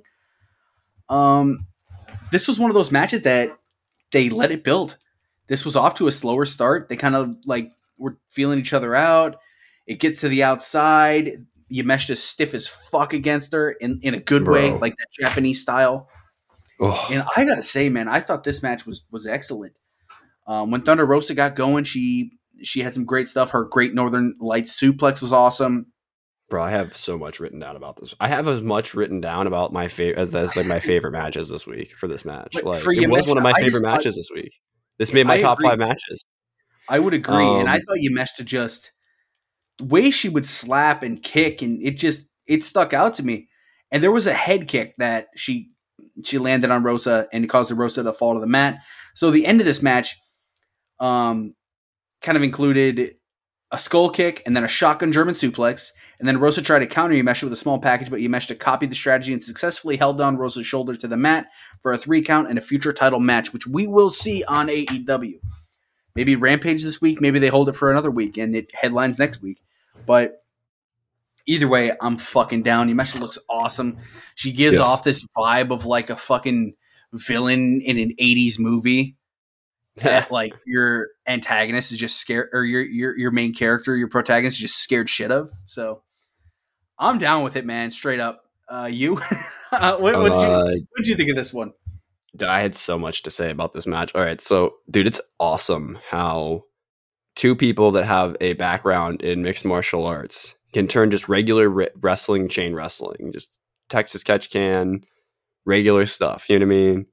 Um, this was one of those matches that they let it build. This was off to a slower start. They kind of like were feeling each other out. It gets to the outside. Yameshita's stiff as fuck against her in, in a good Bro. way, like that Japanese style. Ugh. And I gotta say, man, I thought this match was was excellent. Um, when Thunder Rosa got going, she she had some great stuff. Her Great Northern Lights suplex was awesome. Bro, I have so much written down about this. I have as much written down about my favorite as, as like my favorite matches this week for this match. But like it Yameshita, was one of my favorite just, matches this week. This made my I top agree. five matches. I would agree, um, and I thought Yameshita just the way she would slap and kick, and it just it stuck out to me. And there was a head kick that she she landed on Rosa, and it caused Rosa to fall to the mat. So the end of this match, um, kind of included a skull kick and then a shotgun German suplex. And then Rosa tried to counter Yameshita with a small package, but Yameshita copied the strategy and successfully held down Rosa's shoulder to the mat for a three count and a future title match, which we will see on A E W. Maybe Rampage this week. Maybe they hold it for another week and it headlines next week. But either way, I'm fucking down. Yameshita looks awesome. She gives yes. off this vibe of like a fucking villain in an eighties movie. That like your antagonist is just scared, or your your your main character, your protagonist is just scared shit of. So I'm down with it, man. Straight up. Uh, you, what what did you uh, what did you think of this one? I had so much to say about this match. All right, so dude, it's awesome how two people that have a background in mixed martial arts can turn just regular re- wrestling, chain wrestling, just Texas catch can, regular stuff. You know what I mean?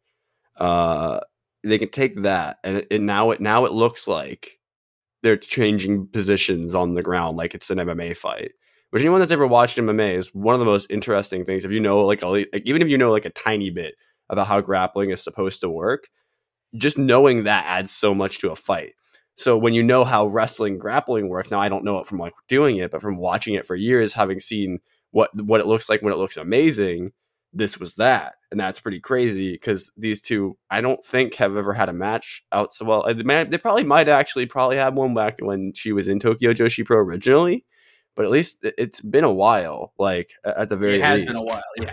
Uh, they can take that, and, it, and now it now it looks like they're changing positions on the ground, like it's an M M A fight. Which anyone that's ever watched M M A is one of the most interesting things. If you know, like, like even if you know like a tiny bit about how grappling is supposed to work, just knowing that adds so much to a fight. So when you know how wrestling grappling works, now I don't know it from like doing it, but from watching it for years, having seen what what it looks like when it looks amazing, this was that. And that's pretty crazy because these two, I don't think have ever had a match out so well. They, they probably might actually probably have one back when she was in Tokyo Joshi Pro originally, but at least it's been a while, like at the very least. It has least. been a while, yeah.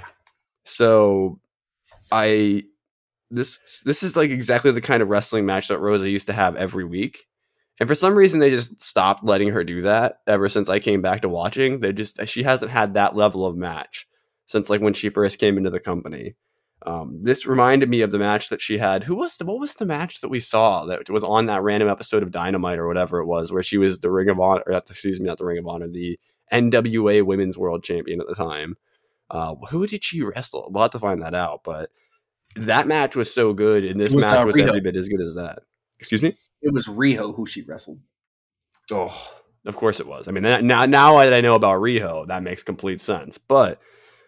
So I... This this is like exactly the kind of wrestling match that Rosa used to have every week. And for some reason, they just stopped letting her do that ever since I came back to watching. They just she hasn't had that level of match since like when she first came into the company. Um, this reminded me of the match that she had. Who was the, what was the match that we saw that was on that random episode of Dynamite or whatever it was, where she was the Ring of Honor, or excuse me, not the Ring of Honor, the N W A Women's World Champion at the time. Uh, who did she wrestle? We'll have to find that out, but that match was so good, and this was, match uh, was every bit as good as that. Excuse me? It was Riho who she wrestled. Oh, of course it was. I mean, now now that I know about Riho, that makes complete sense. But,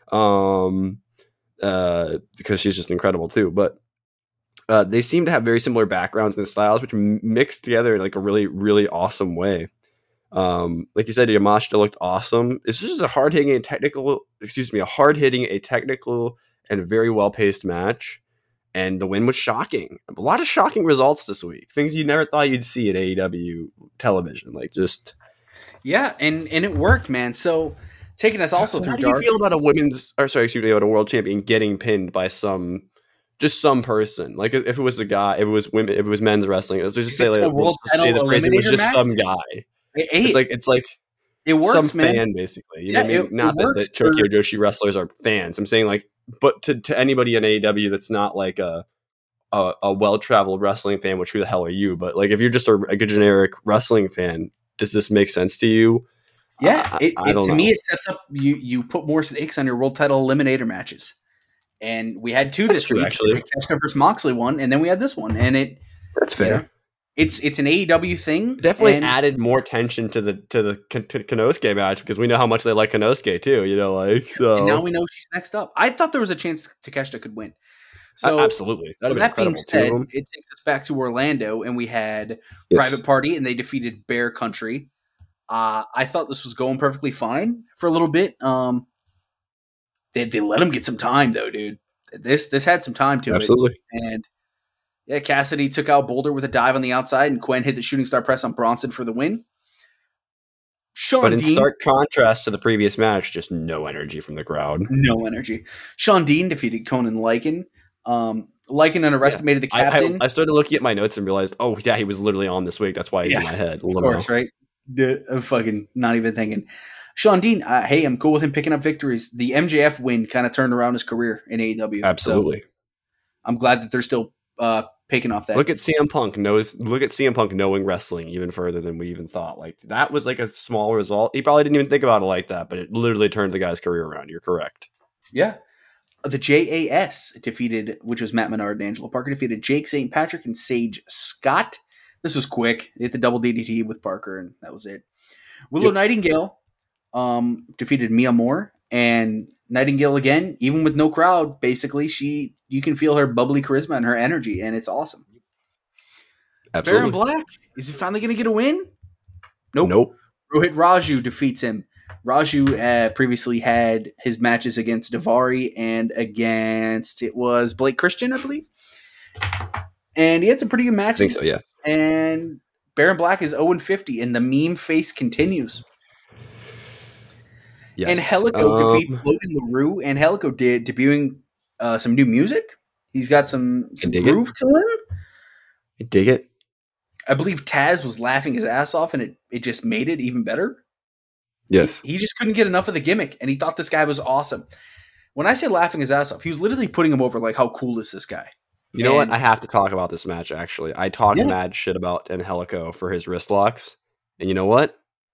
um, uh, because she's just incredible too. But uh, they seem to have very similar backgrounds and styles, which mixed together in like a really, really awesome way. Um, like you said, Yamashita looked awesome. This is a hard hitting and technical. Excuse me, a hard hitting, a technical. And a very well-paced match, and the win was shocking. A lot of shocking results this week. Things you never thought you'd see at A E W television, like just yeah, and and it worked, man. So taking us also so through how do dark. you feel about a women's, or sorry, excuse me, about a world champion getting pinned by some, just some person? Like if it was a guy, if it was women, if it was men's wrestling, let's just say like the world we'll say the phrase, it was just match? some guy. It, it's like it's like. It works, some man. fan, basically. You yeah, know what I mean? It, not it that, that Tokyo Joshi wrestlers are fans. I'm saying like, but to, to anybody in A E W that's not like a a, a well-traveled wrestling fan, which who the hell are you? But like, if you're just a, a good generic wrestling fan, does this make sense to you? Yeah, I, it, I it, to know. me, it sets up you. You put more stakes on your world title eliminator matches, and we had two that's this true, week. Actually, Keshna versus Moxley one, and then we had this one, and it. That's fair. You know, It's it's an A E W thing. Definitely and, added more tension to the to the to Konosuke match because we know how much they like Konosuke too. You know, like so. And now we know she's next up. I thought there was a chance Takeshita could win. So uh, absolutely, so that being said, it takes us back to Orlando, and we had yes. Private Party, and they defeated Bear Country. Uh, I thought this was going perfectly fine for a little bit. Um, they they let him get some time though, dude. This this had some time to absolutely. it, and. Yeah, Cassidy took out Boulder with a dive on the outside, and Quen hit the shooting star press on Bronson for the win. Sean but in Dean, stark contrast to the previous match, just no energy from the crowd. No energy. Sean Dean defeated Conan Lycan. Um, Lycan underestimated yeah. the captain. I, I, I started looking at my notes and realized, oh, yeah, he was literally on this week. That's why he's yeah, in my head. Of course, right? The, I'm fucking not even thinking. Sean Dean, uh, hey, I'm cool with him picking up victories. The M J F win kind of turned around his career in A E W. Absolutely. So I'm glad that they're still uh, picking off that. Look at C M Punk knows. Look at C M Punk knowing wrestling even further than we even thought. Like that was like a small result. He probably didn't even think about it like that, but it literally turned the guy's career around. You're correct. Yeah. The J A S defeated, which was Matt Menard and Angelo Parker, defeated Jake Saint Patrick and Sage Scott. This was quick. They hit the double D D T with Parker, and that was it. Willow yep. Nightingale um, defeated Mia Moore, and Nightingale again, even with no crowd, basically she you can feel her bubbly charisma and her energy, and it's awesome. Absolutely. Baron Black, is he finally going to get a win? Nope. Nope. Rohit Raju defeats him. Raju uh, previously had his matches against Davari and against, it was Blake Christian, I believe. And he had some pretty good matches. I think so, yeah. And Baron Black is oh and fifty, and the meme face continues. Yes. And Helico um, defeats Logan LaRue, and Helico did debuting uh, some new music. He's got some, some groove it. to him. I dig it. I believe Taz was laughing his ass off, and it, it just made it even better. Yes. He, he just couldn't get enough of the gimmick, and he thought this guy was awesome. When I say laughing his ass off, he was literally putting him over like, how cool is this guy? You know and, what? I have to talk about this match, actually. I talked yeah. mad shit about Angelico for his wrist locks. And you know what?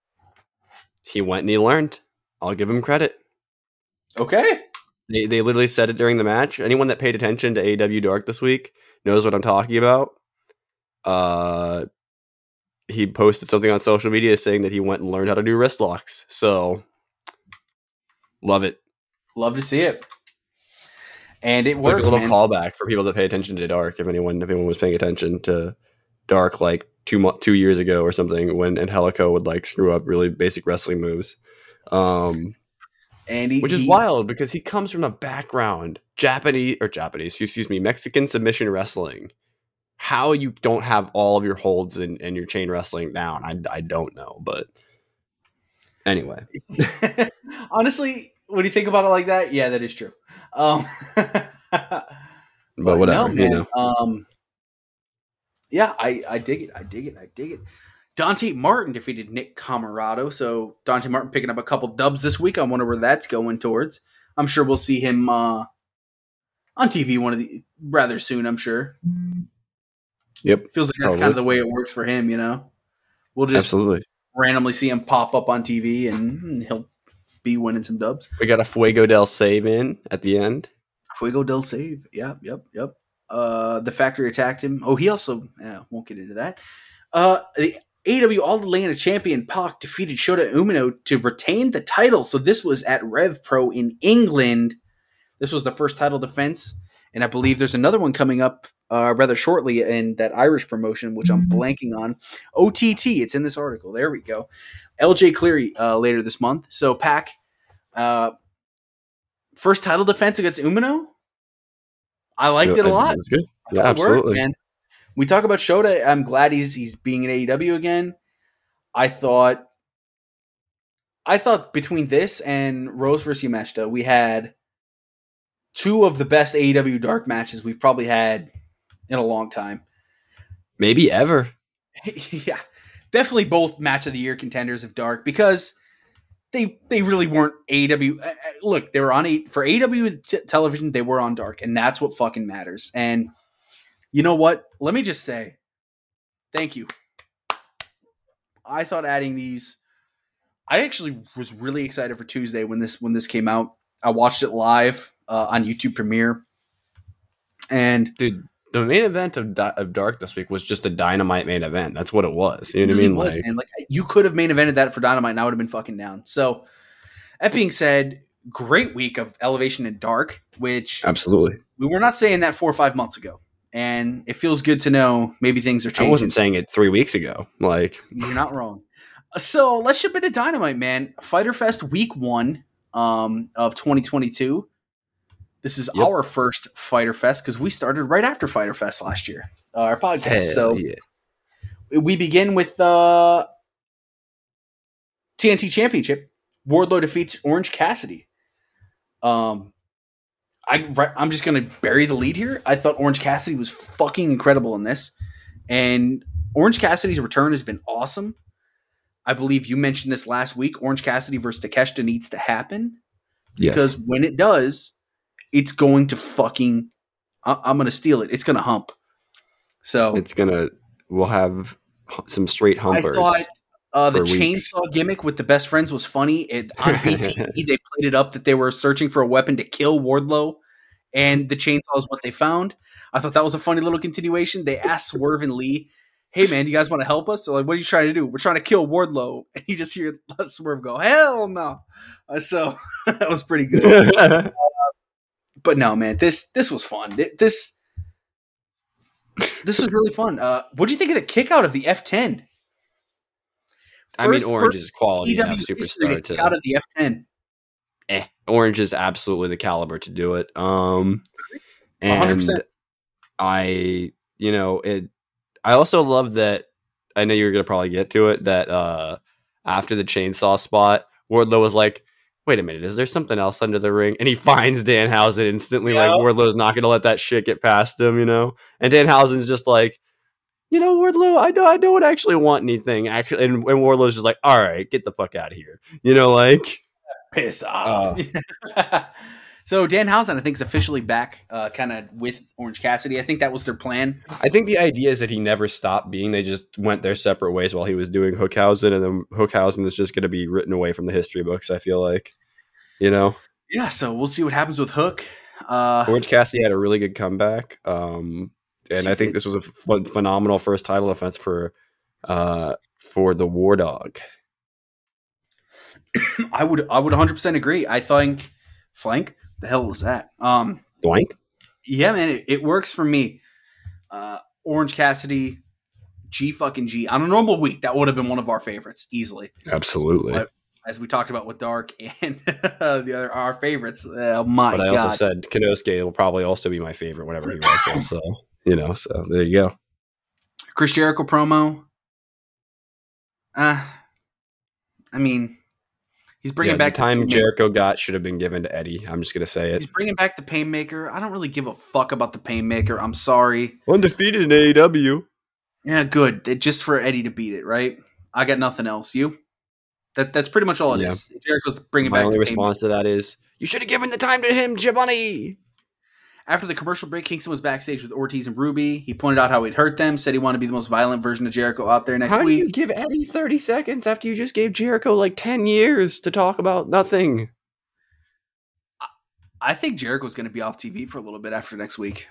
He went and he learned. I'll give him credit. Okay. They they literally said it during the match. Anyone that paid attention to A E W Dark this week knows what I'm talking about. Uh, he posted something on social media saying that he went and learned how to do wrist locks. So, love it. Love to see it. And it it's worked. Like a little man. callback for people that pay attention to Dark. If anyone, if anyone was paying attention to Dark, like two mo- two years ago or something, when Angelico would like screw up really basic wrestling moves, um, and he, which is he, wild because he comes from a background Japanese or Japanese, excuse me, Mexican submission wrestling. How you don't have all of your holds and, and your chain wrestling down, I I don't know, but anyway, honestly, when you think about it like that, yeah, that is true. Um, but, but whatever, no, you know. Um, yeah, I, I dig it. I dig it. I dig it. Dante Martin defeated Nick Camarado. So Dante Martin picking up a couple dubs this week. I wonder where that's going towards. I'm sure we'll see him uh, on T V one of the rather soon. I'm sure. Yep, feels like that's probably. kind of the way it works for him. You know, we'll just absolutely randomly see him pop up on T V and he'll be winning some dubs. We got a Fuego del Save in at the end. Fuego del Save. Yep, yep, yep. Uh, the Factory attacked him. Oh, he also yeah, won't get into that. Uh, the A E W All Atlanta champion Pac defeated Shota Umino to retain the title. So this was at Rev Pro in England. This was the first title defense, and I believe there's another one coming up uh, rather shortly in that Irish promotion, which I'm blanking on. O T T. It's in this article. There we go. L J Cleary uh, later this month. So Pac, uh, first title defense against Umino. I liked it a lot. It's good. Yeah, absolutely. Worked, man. We talk about Shota. I'm glad he's he's being in A E W again. I thought, I thought between this and Rose versus Yamashita, we had two of the best A E W Dark matches we've probably had in a long time, maybe ever. Yeah, definitely both match of the year contenders of Dark because they they really weren't A E W. Look, they were on a, for A E W t- television. They were on Dark, and that's what fucking matters. And you know what? Let me just say, thank you. I thought adding these, I actually was really excited for Tuesday when this when this came out. I watched it live uh, on YouTube Premiere, and dude, the main event of, Di- of Dark this week was just a Dynamite main event. That's what it was. You know what I mean? Was, like, man. like you could have main evented that for Dynamite, and I would have been fucking down. So, that being said, great week of Elevation and Dark, which absolutely we were not saying that four or five months ago. And it feels good to know maybe things are changing. I wasn't saying it three weeks ago. Like, you're not wrong. So let's jump into Dynamite, man. Fighter Fest week one um, of twenty twenty-two. This is yep. our first Fighter Fest because we started right after Fighter Fest last year, uh, our podcast. Hell so yeah. we begin with uh, T N T Championship. Wardlow defeats Orange Cassidy. Um. I, I'm just going to bury the lead here. I thought Orange Cassidy was fucking incredible in this. And Orange Cassidy's return has been awesome. I believe you mentioned this last week. Orange Cassidy versus Takeshita needs to happen. Yes. Because when it does, it's going to fucking I, I'm going to steal it. It's going to hump. So it's going to we'll have some straight humpers. I thought uh, the chainsaw weeks. gimmick with the best friends was funny. It, on B T E, they played it up that they were searching for a weapon to kill Wardlow, and the chainsaw is what they found. I thought that was a funny little continuation. They asked Swerve and Lee, hey, man, you guys want to help us? So like, what are you trying to do? We're trying to kill Wardlow. And you just hear Swerve go, hell no. Uh, so that was pretty good. uh, but no, man, this this was fun. This this was really fun. Uh, what do you think of the kick out of the F ten? I mean, Orange is quality enough superstar to out of the F ten. Eh, Orange is absolutely the caliber to do it. Um, and one hundred percent. I, you know, it. I also love that. I know you're gonna probably get to it. That uh, after the chainsaw spot, Wardlow was like, "Wait a minute, is there something else under the ring?" And he finds Danhausen instantly. Yeah. Like Wardlow's not gonna let that shit get past him, you know. And Danhausen's just like, you know, Wardlow, I don't, I don't actually want anything. Actually, and, and Wardlow's just like, all right, get the fuck out of here. You know, like, piss off. Uh, So Danhausen, I think, is officially back, uh, kind of with Orange Cassidy. I think that was their plan. I think the idea is that he never stopped being. They just went their separate ways while he was doing Hookhausen, and then Hookhausen is just going to be written away from the history books. I feel like, you know. Yeah. So we'll see what happens with Hook. Uh, Orange Cassidy had a really good comeback, um, and I think this was a f- phenomenal first title defense for uh, for the War Dog. I would I would one hundred percent agree. I think flank. The hell was that? Um, Blank. Yeah, man, it, it works for me. Uh, Orange Cassidy, G fucking G. On a normal week, that would have been one of our favorites easily. Absolutely. But as we talked about with Dark and the other our favorites, oh my god! But I God. also said Konosuke will probably also be my favorite whenever he wrestles. So you know, so there you go. Chris Jericho promo. Uh, I mean. He's bringing yeah, back the time the Jericho got should have been given to Eddie. I'm just gonna say it. He's bringing back the Painmaker. I don't really give a fuck about the Painmaker. I'm sorry. Undefeated in A E W. Yeah, good. It, just for Eddie to beat it, right? I got nothing else. You? That that's pretty much all it yeah. is. Jericho's bringing My back. My only the response Painmaker. to that is you should have given the time to him, Giovanni. After the commercial break, Kingston was backstage with Ortiz and Ruby. He pointed out how he'd hurt them, said he wanted to be the most violent version of Jericho out there next how week. How do you give Eddie thirty seconds after you just gave Jericho like ten years to talk about nothing? I think Jericho's going to be off T V for a little bit after next week.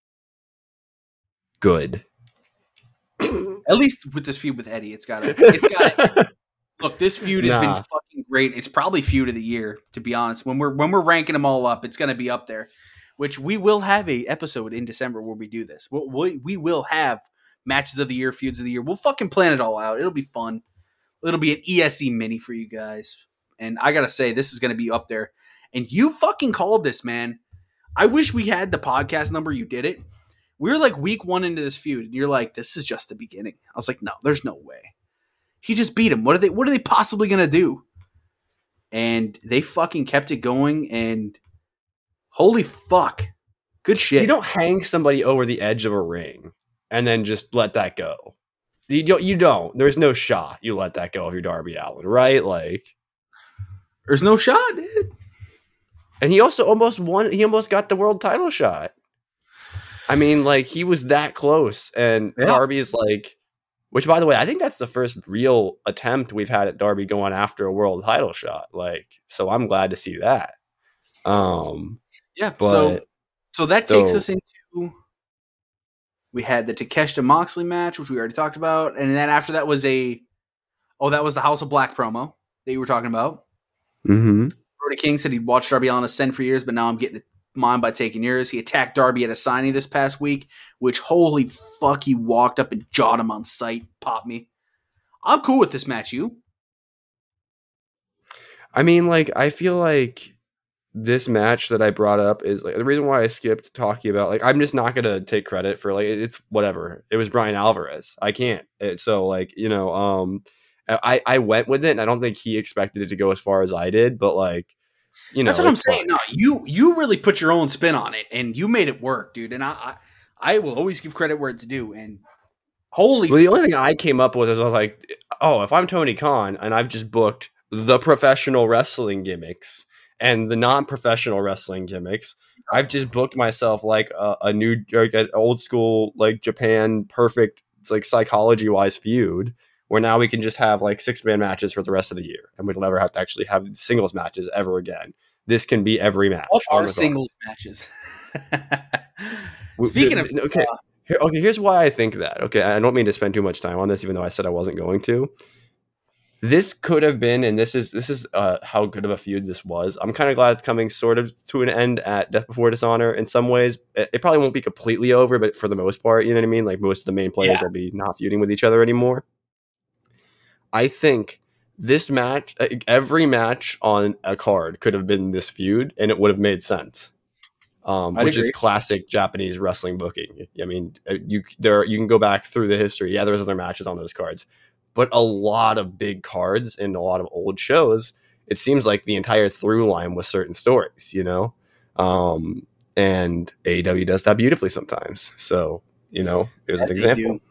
Good. At least with this feud with Eddie, it's got to. It's got. Look, this feud has nah. been fucking great. It's probably feud of the year, to be honest. When we're when we're ranking them all up, it's going to be up there. Which we will have a episode in December where we do this. We'll, we we will have matches of the year, feuds of the year. We'll fucking plan it all out. It'll be fun. It'll be an E S E mini for you guys. And I gotta say, this is going to be up there. And you fucking called this, man. I wish we had the podcast number. You did it. We were like week one into this feud, and you're like, "This is just the beginning." I was like, "No, there's no way." He just beat him. What are they? What are they possibly gonna do? And they fucking kept it going. And holy fuck, good shit. You don't hang somebody over the edge of a ring and then just let that go. You don't. You don't. There's no shot. You let that go if you're Darby Allin, right? Like, there's no shot, dude. And he also almost won. He almost got the world title shot. I mean, like, he was that close. And yeah. Darby's like, which, by the way, I think that's the first real attempt we've had at Darby going after a world title shot. Like, so I'm glad to see that. Um, yeah. But, so, so that takes so, us into. We had the Takeshita Moxley match, which we already talked about, and then after that was a. Oh, that was the House of Black promo that you were talking about. Mm-hmm. Brody King said he'd watched Darby Allin ascend for years, but now I'm getting mine by taking yours. He attacked Darby at a signing this past week, which holy fuck, he walked up and jawed him on sight, popped me. I'm cool with this match, you? I mean, like, I feel like this match that I brought up is like the reason why I skipped talking about, like, I'm just not going to take credit for, like, it's whatever. It was Brian Alvarez. I can't. It, so, like, you know, um, I, I went with it, and I don't think he expected it to go as far as I did, but, like, you know, that's what I'm saying. No, you you really put your own spin on it, and you made it work, dude. And I I, I will always give credit where it's due. And holy, well, the only thing I came up with is I was like, oh, if I'm Tony Khan and I've just booked the professional wrestling gimmicks and the non-professional wrestling gimmicks, I've just booked myself like a, a new, like an old school, like Japan perfect, like psychology wise feud. Where now we can just have like six man matches for the rest of the year, and we'll never have to actually have singles matches ever again. This can be every match. What are singles matches? Speaking of, okay, uh, Here, okay. Here's why I think that. Okay, I don't mean to spend too much time on this, even though I said I wasn't going to. This could have been, and this is this is uh, how good of a feud this was. I'm kind of glad it's coming sort of to an end at Death Before Dishonor. In some ways, it, it probably won't be completely over, but for the most part, you know what I mean. Like most of the main players yeah. will be not feuding with each other anymore. I think this match, every match on a card could have been this feud, and it would have made sense. Um, which agree. is classic Japanese wrestling booking. I mean, you there you can go back through the history. Yeah, there's other matches on those cards, but a lot of big cards and a lot of old shows. It seems like the entire through line was certain stories, you know. Um, and A E W does that beautifully sometimes. So you know, it was yeah, an example.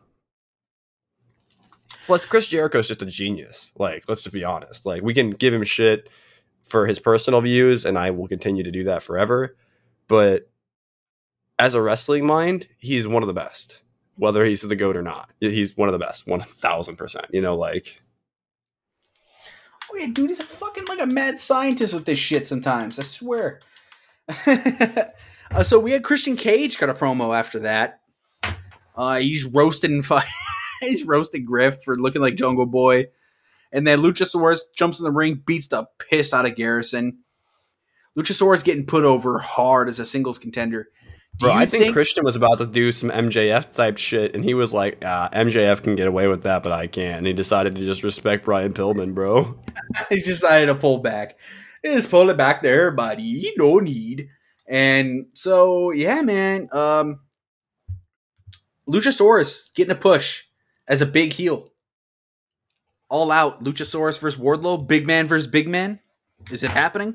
Plus, Chris Jericho is just a genius. Like, let's just be honest. Like, we can give him shit for his personal views, and I will continue to do that forever. But as a wrestling mind, he's one of the best. Whether he's the GOAT or not, he's one of the best, one thousand percent. You know, like, oh yeah, dude, he's a fucking like a mad scientist with this shit. Sometimes I swear. uh, so we had Christian Cage cut a promo after that. Uh, he's roasting, he's roasting Griff for looking like Jungle Boy, and then Luchasaurus jumps in the ring, beats the piss out of Garrison. Luchasaurus getting put over hard as a singles contender. Do Bro, I think, think Christian was about to do some M J F type shit, and he was like, ah, M J F can get away with that, but I can't. And he decided to just respect Brian Pillman, bro. He decided to pull back. Just pull it back there, buddy. No need. And so, yeah, man. Um, Luchasaurus getting a push as a big heel. All out. Luchasaurus versus Wardlow. Big man versus big man. Is it happening?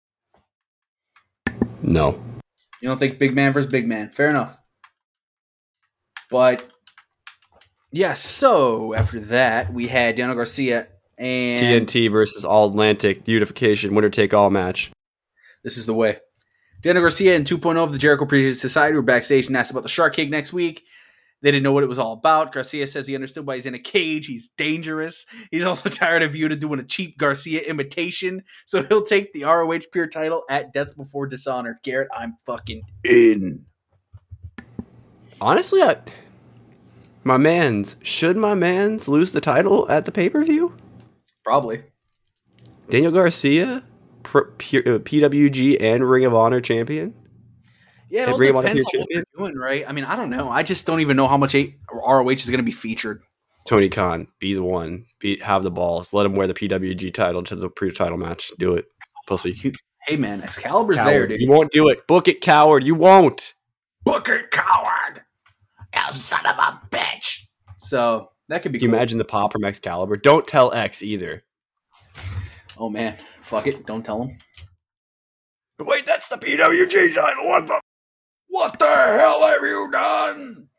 No. You don't think big man versus big man. Fair enough. But, yeah, so after that, we had Daniel Garcia and... T N T versus All-Atlantic Unification winner-take-all match. This is the way. Daniel Garcia and two point oh of the Jericho Appreciation Society were backstage and asked about the Shark Cake next week. They didn't know what it was all about. Garcia says he understood why he's in a cage. He's dangerous. He's also tired of Yuta doing a cheap Garcia imitation, so he'll take the R O H Pure title at Death Before Dishonor. Garrett, I'm fucking in. Honestly, I, my mans, should my mans lose the title at the pay-per-view? Probably. Daniel Garcia, P W G and Ring of Honor champion? Yeah, it all depends on what they're doing, right? I mean, I don't know. I just don't even know how much R O H is going to be featured. Tony Khan, be the one. Be have the balls. Let him wear the P W G title to the pre-title match. Do it, pussy. Hey, man, Excalibur's coward. there, dude. You won't do it. Book it, coward. You won't. Book it, coward. You son of a bitch. So, that could be Can cool. you imagine the pop from Excalibur? Don't tell X either. Oh, man. Fuck it. Don't tell him. Wait, that's the P W G title. What the... What the hell have you done?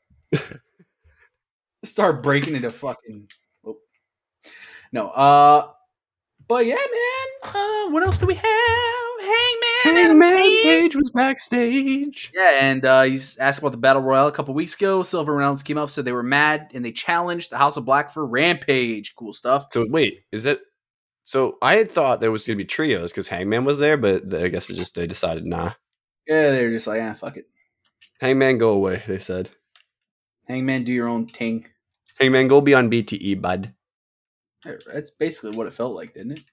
Start breaking into fucking... Oh. No, uh... But yeah, man. Uh, what else do we have? Hangman Hangman Page was backstage. Yeah, and uh, he's asked about the Battle Royale a couple weeks ago. Silver and Reynolds came up, said they were mad, and they challenged the House of Black for Rampage. Cool stuff. So wait, is it... So I had thought there was going to be trios because Hangman was there, but I guess it just they decided, nah. Yeah, they were just like, ah, fuck it. Hangman, go away, they said. Hangman, do your own thing. Hangman, go be on B T E, bud. That's basically what it felt like, didn't it?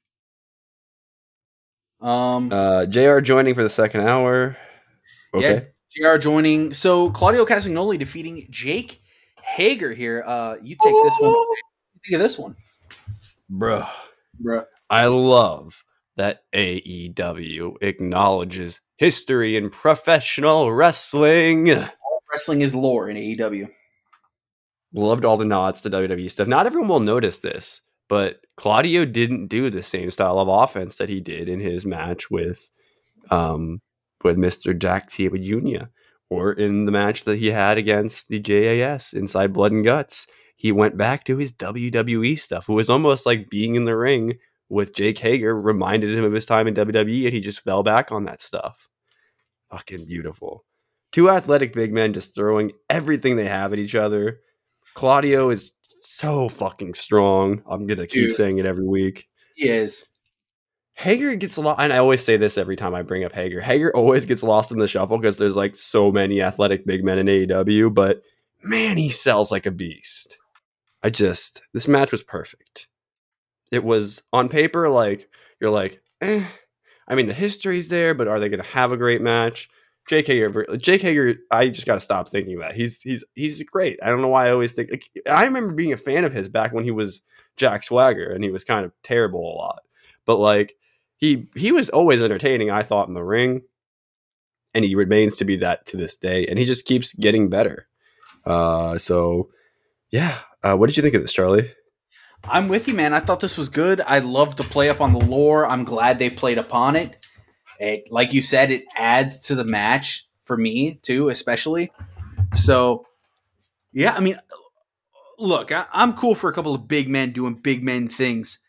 Um, uh, J R joining for the second hour. Okay. Yeah, J R joining. So Claudio Castagnoli defeating Jake Hager here. Uh, you take this one. What do you think of this one? Bruh. Bruh. I love that A E W acknowledges history in professional wrestling. All wrestling is lore in A E W. Loved all the nods to W W E stuff. Not everyone will notice this, but Claudio didn't do the same style of offense that he did in his match with um, with Mister Jack Sabre Junior or in the match that he had against the J A S inside Blood and Guts. He went back to his W W E stuff. It was almost like being in the ring with Jake Hager reminded him of his time in W W E, and he just fell back on that stuff. Fucking beautiful. Two athletic big men just throwing everything they have at each other. Claudio is so fucking strong. I'm going to keep saying it every week. He is. Hager gets a lot, and I always say this every time I bring up Hager. Hager always gets lost in the shuffle because there's like so many athletic big men in A E W, but man, he sells like a beast. I just, this match was perfect. It was on paper, like, you're like, eh. I mean, the history's there, but are they going to have a great match? Jake Hager, Jake Hager, I just got to stop thinking that. He's he's he's great. I don't know why I always think. Like, I remember being a fan of his back when he was Jack Swagger, and he was kind of terrible a lot. But like, he he was always entertaining, I thought, in the ring, and he remains to be that to this day. And he just keeps getting better. Uh, so yeah. Uh, what did you think of this, Charlie? I'm with you, man. I thought this was good. I love to play up on the lore. I'm glad they played upon it. It, like you said, it adds to the match for me too, especially. So, yeah, I mean, look, I, I'm cool for a couple of big men doing big men things.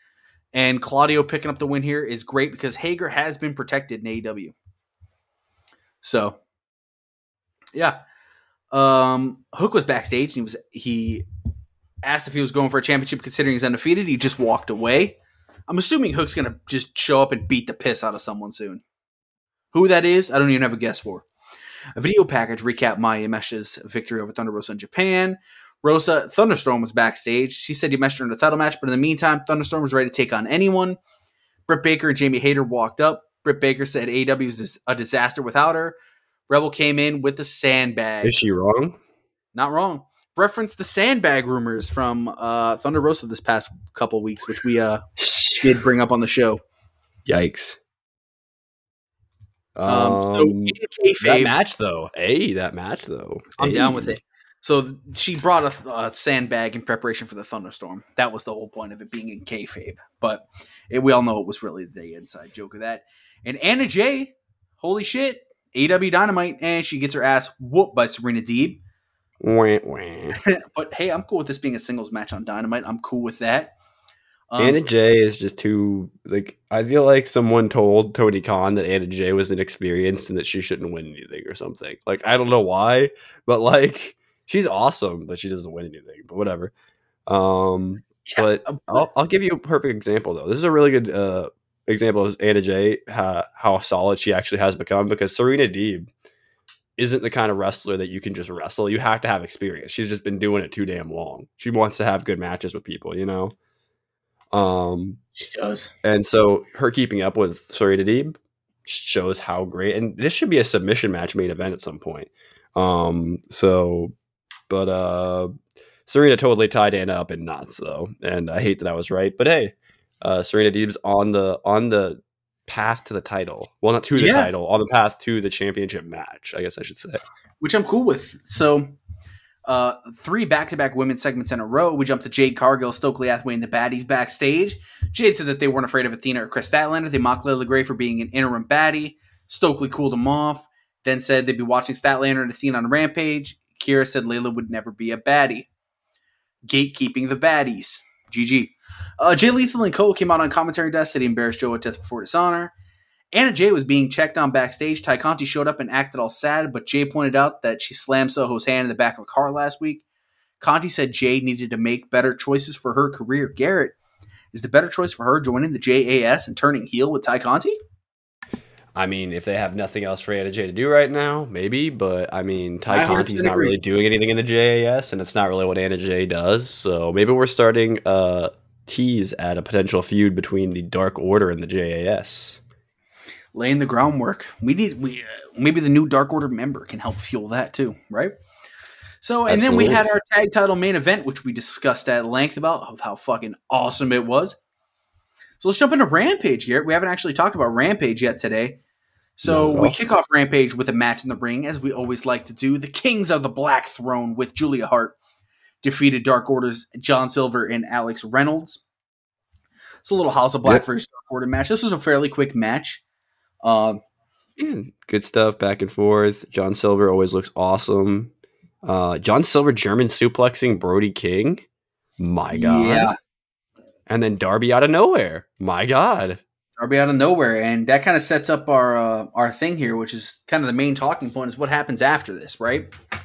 And Claudio picking up the win here is great because Hager has been protected in A E W. So, yeah. Um, Hook was backstage and he was he asked if he was going for a championship considering he's undefeated. He just walked away. I'm assuming Hook's going to just show up and beat the piss out of someone soon. Who that is, I don't even have a guess for. A video package recap Maya Yameshi's victory over Thunder Rosa in Japan. Rosa, Thunderstorm was backstage. She said Yamesh her in a title match, but in the meantime, Thunderstorm was ready to take on anyone. Britt Baker and Jamie Hayter walked up. Britt Baker said A E W is a disaster without her. Rebel came in with the sandbag. Is she wrong? Not wrong. Reference the sandbag rumors from uh, Thunder Rosa this past couple weeks, which we uh, did bring up on the show. Yikes. Um, Um, so in kayfabe, that match, though. Hey, that match, though. I'm Hey. down with it. So she brought a, a sandbag in preparation for the Thunderstorm. That was the whole point of it being in kayfabe. But it, we all know it was really the inside joke of that. And Anna Jay, holy shit, A E W Dynamite, and she gets her ass whooped by Serena Deeb. Wah, wah. But hey, I'm cool with this being a singles match on Dynamite. I'm cool with that. Um, Anna Jay is just too, like, I feel like someone told Tony Khan that Anna Jay was inexperienced and that she shouldn't win anything or something. Like, I don't know why, but like, she's awesome, but she doesn't win anything, but whatever. Um, yeah, but uh, I'll, I'll give you a perfect example, though. This is a really good uh, example of Anna Jay, how, how solid she actually has become, because Serena Deeb isn't the kind of wrestler that you can just wrestle. You have to have experience. She's just been doing it too damn long. She wants to have good matches with people, you know? Um, she does. And so her keeping up with Serena Deeb shows how great, and this should be a submission match main event at some point. Um, so, but uh, Serena totally tied Anna up in knots, though, and I hate that I was right. But hey, uh, Serena Deeb's on the on the path to the title. Well, not to the Yeah. title, on the path to the championship match, I guess I should say. Which I'm cool with. So, uh, three back-to-back women's segments in a row. We jumped to Jade Cargill, Stokely Hathaway, and the baddies backstage. Jade said that they weren't afraid of Athena or Chris Statlander. They mocked Lily Gray for being an interim baddie. Stokely cooled them off. Then said they'd be watching Statlander and Athena on Rampage. Kira said Layla would never be a baddie. Gatekeeping the baddies. G G. Uh, Jay Lethal and Cole came out on commentary desk, said he embarrassed Joe at Death Before Dishonor. Anna Jay was being checked on backstage. Ty Conti showed up and acted all sad, but Jay pointed out that she slammed Soho's hand in the back of a car last week. Conti said Jay needed to make better choices for her career. Garrett, is the better choice for her joining the J A S and turning heel with Ty Conti? I mean, if they have nothing else for Anna Jay to do right now, maybe. But I mean, Ty I Conti's not agree. really doing anything in the J A S, and it's not really what Anna Jay does. So maybe we're starting a tease at a potential feud between the Dark Order and the J A S. Laying the groundwork. We need we uh, maybe the new Dark Order member can help fuel that too, right? So, and Absolutely. then we had our tag title main event, which we discussed at length about how fucking awesome it was. So let's jump into Rampage here. We haven't actually talked about Rampage yet today. So Not at we all. kick off Rampage with a match in the ring, as we always like to do. The Kings of the Black Throne with Julia Hart defeated Dark Order's John Silver and Alex Reynolds. It's a little House of Black Yep. versus Dark Order match. This was a fairly quick match. Um, Yeah, good stuff back and forth. John Silver always looks awesome. Uh, John Silver German suplexing Brody King. My God. Yeah. And then Darby out of nowhere. My God. Darby out of nowhere, and that kind of sets up our uh, our thing here, which is kind of the main talking point, is what happens after this, right?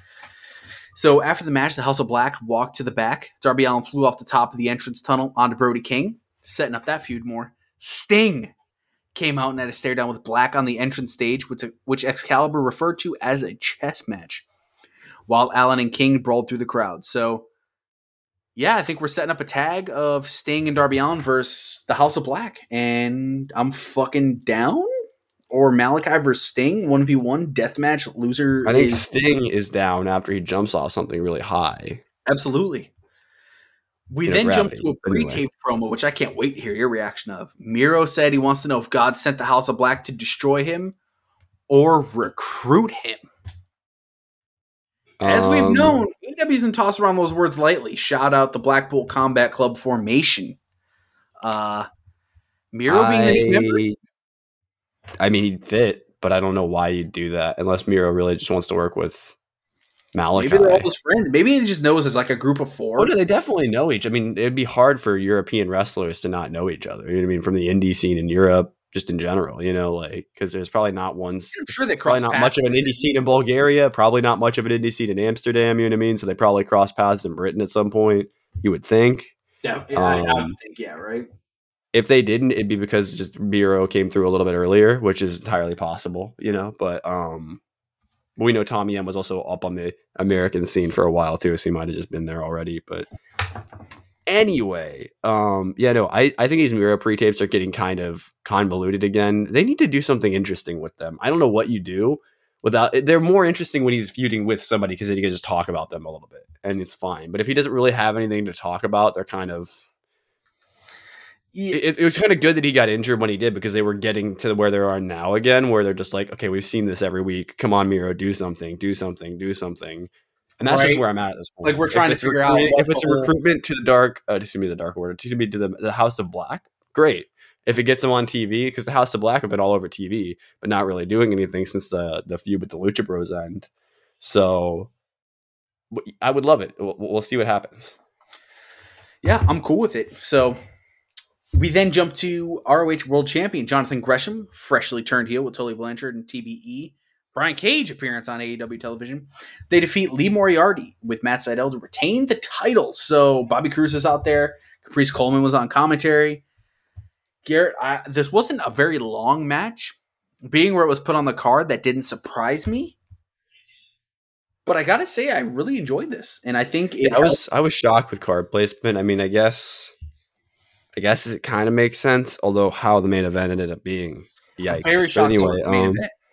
So after the match, the House of Black walked to the back. Darby Allin flew off the top of the entrance tunnel onto Brody King, setting up that feud more. Sting came out and had a stare down with Black on the entrance stage, which, which Excalibur referred to as a chess match, while Allin and King brawled through the crowd. So, yeah, I think we're setting up a tag of Sting and Darby Allin versus the House of Black, and I'm fucking down. Or Malachi versus Sting, one v one deathmatch loser. I think is- Sting is down after he jumps off something really high. Absolutely. We You know, then jump gravity. to a pre-taped promo, which I can't wait to hear your reaction of. Miro said he wants to know if God sent the House of Black to destroy him or recruit him. As we've Um, known, A E W doesn't toss around those words lightly. Shout out the Blackpool Combat Club formation. Uh, Miro being the new member? I, I mean, he'd fit, but I don't know why you'd do that unless Miro really just wants to work with Malachi. Maybe they're all his friends. Maybe he just knows as like a group of four. Oh, no, they definitely know each. I mean, it'd be hard for European wrestlers to not know each other. You know what I mean? From the indie scene in Europe, just in general, you know, like because there's probably not one. I'm sure they probably not much of an indie scene in Bulgaria. Probably not much of an indie scene in Amsterdam. You know what I mean? So they probably cross paths in Britain at some point. You would think. Yeah, yeah um, I would think. Yeah, right. If they didn't, it'd be because just Miro came through a little bit earlier, which is entirely possible. You know, but um. We know Tommy M was also up on the American scene for a while too, so he might have just been there already. But anyway, um, yeah, no, I, I think these Miro pre-tapes are getting kind of convoluted again. They need to do something interesting with them. I don't know what you do without. They're more interesting when he's feuding with somebody because then you can just talk about them a little bit, and it's fine. But if he doesn't really have anything to talk about, they're kind of. It, it was kind of good that he got injured when he did because they were getting to where they are now again, where they're just like, okay, we've seen this every week. Come on, Miro, do something, do something, do something. And that's right. Just where I'm at at this point. Like we're trying to figure out if it's a recruitment to the dark, uh, excuse me, the Dark Order, to me to the, the House of Black. Great. If it gets them on T V, because the House of Black have been all over T V, but not really doing anything since the, the feud with the Lucha Bros end. So I would love it. We'll, we'll see what happens. Yeah, I'm cool with it. So we then jump to R O H World Champion Jonathan Gresham, freshly turned heel with Tully Blanchard and T B E. Brian Cage appearance on A E W television. They defeat Lee Moriarty with Matt Sydal to retain the title. So Bobby Cruz is out there. Caprice Coleman was on commentary. Garrett, I, this wasn't a very long match. Being where it was put on the card, that didn't surprise me. But I gotta say, I really enjoyed this, and I think it yeah, I was I was shocked with card placement. I mean, I guess. I guess it kind of makes sense, although how the main event ended up being, yikes. Very shocking. Anyway, um,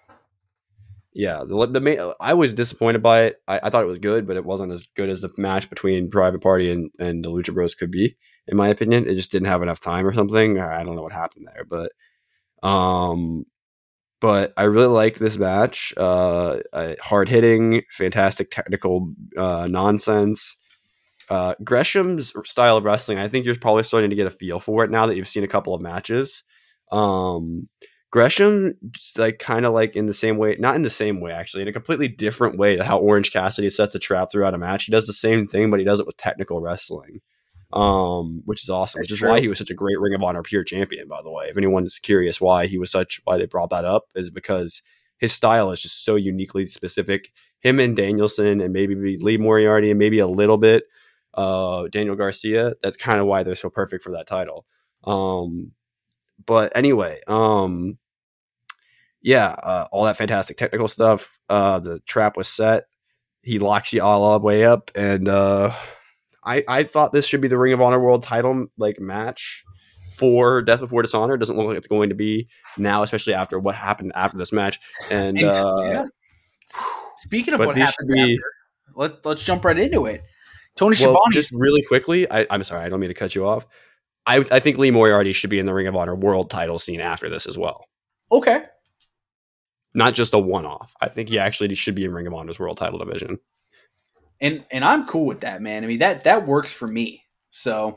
yeah, the, the main, I was disappointed by it. I, I thought it was good, but it wasn't as good as the match between Private Party and, and the Lucha Bros could be, in my opinion. It just didn't have enough time or something. I don't know what happened there, but um, but I really liked this match. Uh, uh hard hitting, fantastic technical uh, nonsense. Uh, Gresham's style of wrestling, I think you're probably starting to get a feel for it now that you've seen a couple of matches. Um, Gresham, just like kind of like in the same way, not in the same way actually, in a completely different way to how Orange Cassidy sets a trap throughout a match. He does the same thing, but he does it with technical wrestling, um, which is awesome. That's which is true. Why he was such a great Ring of Honor Pure champion, by the way. If anyone's curious why he was such, why they brought that up, is because his style is just so uniquely specific. Him and Danielson and maybe Lee Moriarty and maybe a little bit uh Daniel Garcia, that's kind of why they're so perfect for that title. Um but anyway, um yeah, uh, all that fantastic technical stuff. Uh the trap was set. He locks you all the way up, and uh I I thought this should be the Ring of Honor World title like match for Death Before Dishonor. It doesn't look like it's going to be now, especially after what happened after this match. And uh yeah. Speaking of what happened be, after, let, let's jump right into it. Tony well, Schiavone. Just really quickly, I, I'm sorry, I don't mean to cut you off. I, I think Lee Moriarty should be in the Ring of Honor World title scene after this as well. Okay. Not just a one-off. I think he actually should be in Ring of Honor's World title division. And and I'm cool with that, man. I mean, that that works for me. So,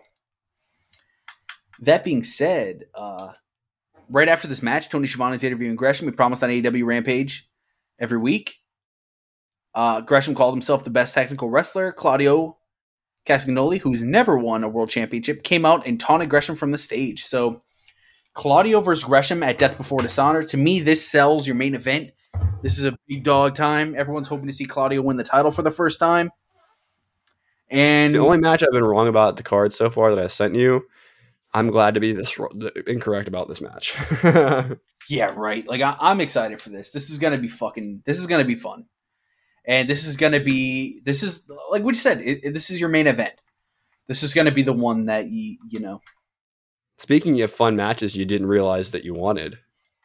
that being said, uh, right after this match, Tony Schiavone is interviewing Gresham. We promised on A E W Rampage every week. Uh, Gresham called himself the best technical wrestler. Claudio Castagnoli, who's never won a world championship, came out and taunted Gresham from the stage. So, Claudio versus Gresham at Death Before Dishonor. To me, this sells your main event. This is a big dog time. Everyone's hoping to see Claudio win the title for the first time. And it's the only match I've been wrong about the card so far that I sent you. I'm glad to be this incorrect about this match. Yeah, right. Like I, I'm excited for this. This is gonna be fucking. This is gonna be fun. And this is going to be, this is, like what you said, it, it, this is your main event. This is going to be the one that you, you know. Speaking of fun matches you didn't realize that you wanted.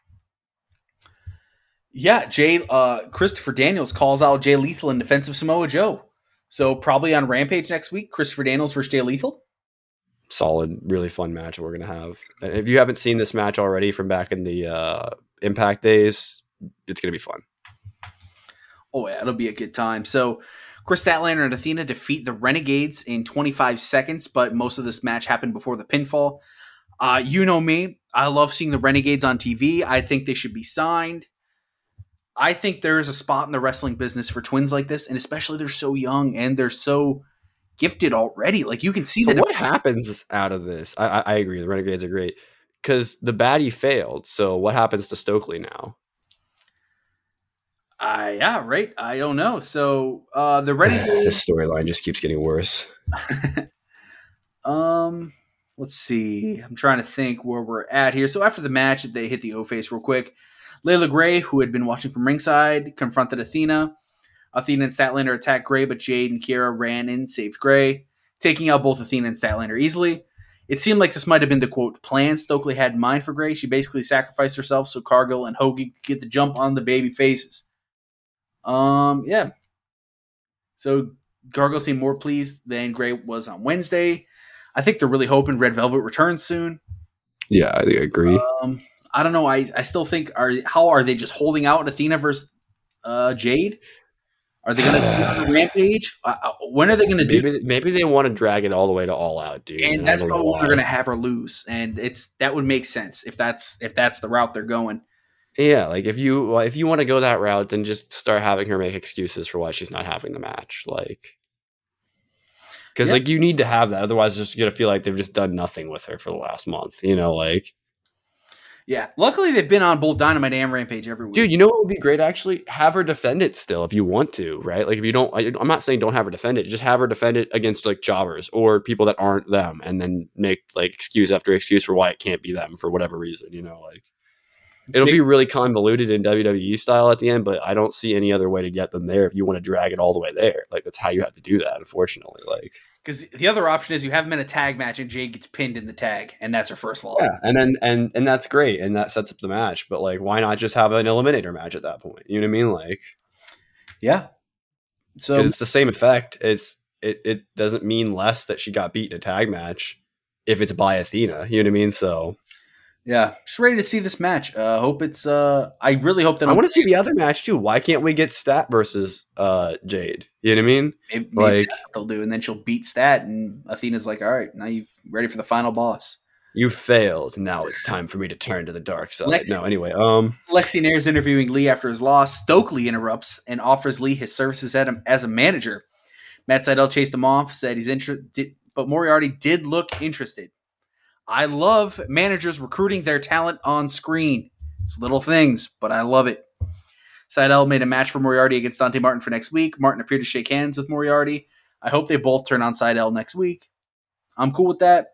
Yeah, Jay, uh, Christopher Daniels calls out Jay Lethal in defense of Samoa Joe. So probably on Rampage next week, Christopher Daniels versus Jay Lethal. Solid, really fun match we're going to have. And if you haven't seen this match already from back in the uh, Impact days, it's going to be fun. Oh, yeah, it'll be a good time. So, Chris Statlander and Athena defeat the Renegades in twenty-five seconds, but most of this match happened before the pinfall. Uh, you know me. I love seeing the Renegades on T V. I think they should be signed. I think there is a spot in the wrestling business for twins like this, and especially they're so young and they're so gifted already. Like you can see so that. What happens out of this? I, I, I agree. The Renegades are great because the baddie failed. So what happens to Stokely now? Uh, yeah, right. I don't know. So uh, the Renegades. This storyline just keeps getting worse. um, let's see. I'm trying to think where we're at here. So after the match, they hit the O-face real quick. Layla Gray, who had been watching from ringside, confronted Athena. Athena and Statlander attacked Gray, but Jade and Kiera ran in, saved Gray, taking out both Athena and Statlander easily. It seemed like this might have been the, quote, plan Stokely had in mind for Gray. She basically sacrificed herself so Cargill and Hoagie could get the jump on the baby faces. Um, yeah. So Cargill seemed more pleased than Gray was on Wednesday. I think they're really hoping Red Velvet returns soon. Yeah, I think I agree. Um, I don't know. I, I still think are how are they just holding out Athena versus uh, Jade? Are they going to do a Rampage? Uh, when are they going to do? Maybe maybe they want to drag it all the way to All Out, dude. And, and that's probably when they're going to have her lose, and it's that would make sense if that's if that's the route they're going. Yeah, like if you if you want to go that route, then just start having her make excuses for why she's not having the match, like because yeah. like you need to have that, otherwise, it's just gonna feel like they've just done nothing with her for the last month, you know, like. Yeah, luckily they've been on both Dynamite and Rampage every week. Dude, you know what would be great, actually? Have her defend it still if you want to, right? Like, if you don't, I, I'm not saying don't have her defend it. Just have her defend it against, like, jobbers or people that aren't them and then make, like, excuse after excuse for why it can't be them for whatever reason, you know? Like, it'll be really convoluted in W W E style at the end, but I don't see any other way to get them there if you want to drag it all the way there. Like, that's how you have to do that, unfortunately. Like, because the other option is you have them in a tag match and Jade gets pinned in the tag, and that's her first loss. Yeah, and then and and that's great, and that sets up the match. But like, why not just have an eliminator match at that point? You know what I mean? Like, yeah. So because it's the same effect. It's it it doesn't mean less that she got beat in a tag match if it's by Athena. You know what I mean? So. Yeah, just ready to see this match. Uh, hope it's. Uh, I really hope that I want to see the other match too. Why can't we get Stat versus uh, Jade? You know what I mean? Maybe, maybe like they'll do, and then she'll beat Stat, and Athena's like, "All right, now you've ready for the final boss." You failed. Now it's time for me to turn to the dark side. Lex- no, anyway. Um, Lexi Nair's interviewing Lee after his loss. Stokely interrupts and offers Lee his services at him as a manager. Matt Sydal chased him off, said he's interested, but Moriarty did look interested. I love managers recruiting their talent on screen. It's little things, but I love it. Sydal made a match for Moriarty against Dante Martin for next week. Martin appeared to shake hands with Moriarty. I hope they both turn on Sydal next week. I'm cool with that.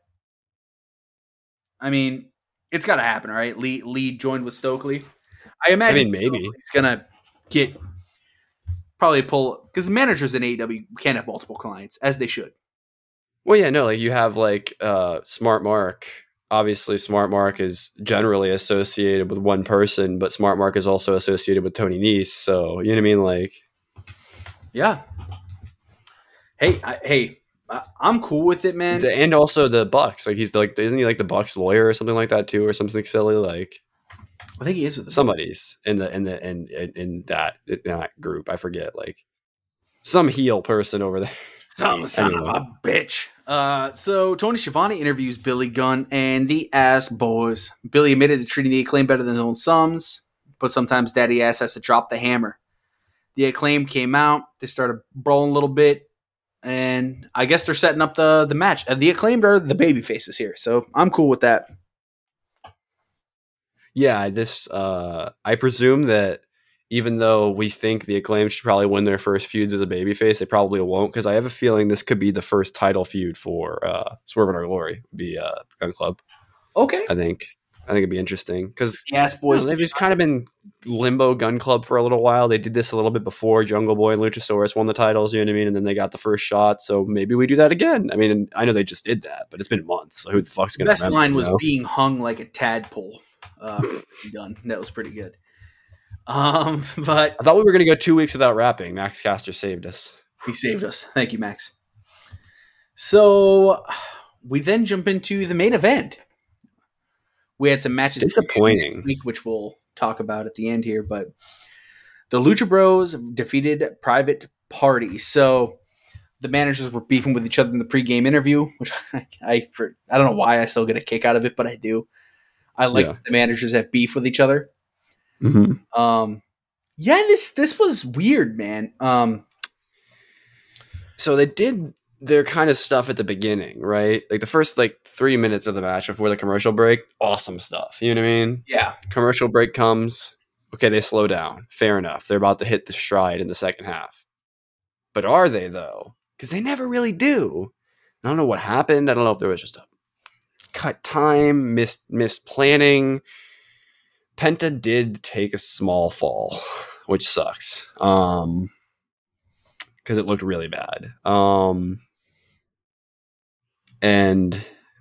I mean, it's got to happen, all right? Lee, Lee joined with Stokely. I imagine I mean, maybe he's going to get probably pull because managers in A E W can't have multiple clients, as they should. Well, yeah, no, like you have like uh, Smart Mark. Obviously, Smart Mark is generally associated with one person, but Smart Mark is also associated with Tony Nese. So you know what I mean? Like, yeah. Hey, I, hey, I, I'm cool with it, man. And also the Bucks. Like he's like, isn't he like the Bucks lawyer or something like that too, or something silly? Like, I think he is. With somebody's in the in the in in, in that in that group. I forget. Like some heel person over there. Some son anyway. of a bitch. Uh, so Tony Schiavone interviews Billy Gunn and the Ass Boys. Billy admitted to treating the Acclaim better than his own sons, but sometimes Daddy Ass has to drop the hammer. The Acclaim came out. They started brawling a little bit, and I guess they're setting up the, the match. Uh, the Acclaimed are the baby faces here, so I'm cool with that. Yeah, this uh, I presume that even though we think the Acclaim should probably win their first feuds as a babyface, they probably won't, because I have a feeling this could be the first title feud for uh, Swerve in Our Glory, would be uh, Gun Club. Okay. I think. I think it'd be interesting, because yes, boys, you know, they've just kind of been limbo Gun Club for a little while. They did this a little bit before Jungle Boy and Luchasaurus won the titles, you know what I mean? And then they got the first shot, so maybe we do that again. I mean, I know they just did that, but it's been months, so who the fuck's going to remember? The best line was know? being hung like a tadpole. Uh, Gun. That was pretty good. Um, but I thought we were going to go two weeks without rapping. Max Caster saved us. He saved us. Thank you, Max. So we then jump into the main event. We had some matches disappointing week, which we'll talk about at the end here, but the Lucha Bros defeated Private Party. So the managers were beefing with each other in the pregame interview, which I I, for, I don't know why I still get a kick out of it, but I do. I like yeah. the managers have beef with each other. Mm-hmm. Um, Yeah, this this was weird, man. Um, so they did their kind of stuff at the beginning, right? Like the first like three minutes of the match before the commercial break, awesome stuff. You know what I mean? Yeah. Commercial break comes. Okay, they slow down. Fair enough. They're about to hit the stride in the second half. But are they, though? Because they never really do. I don't know what happened. I don't know if there was just a cut time, missed, missed planning. Penta did take a small fall, which sucks. Um, because it looked really bad. Um, and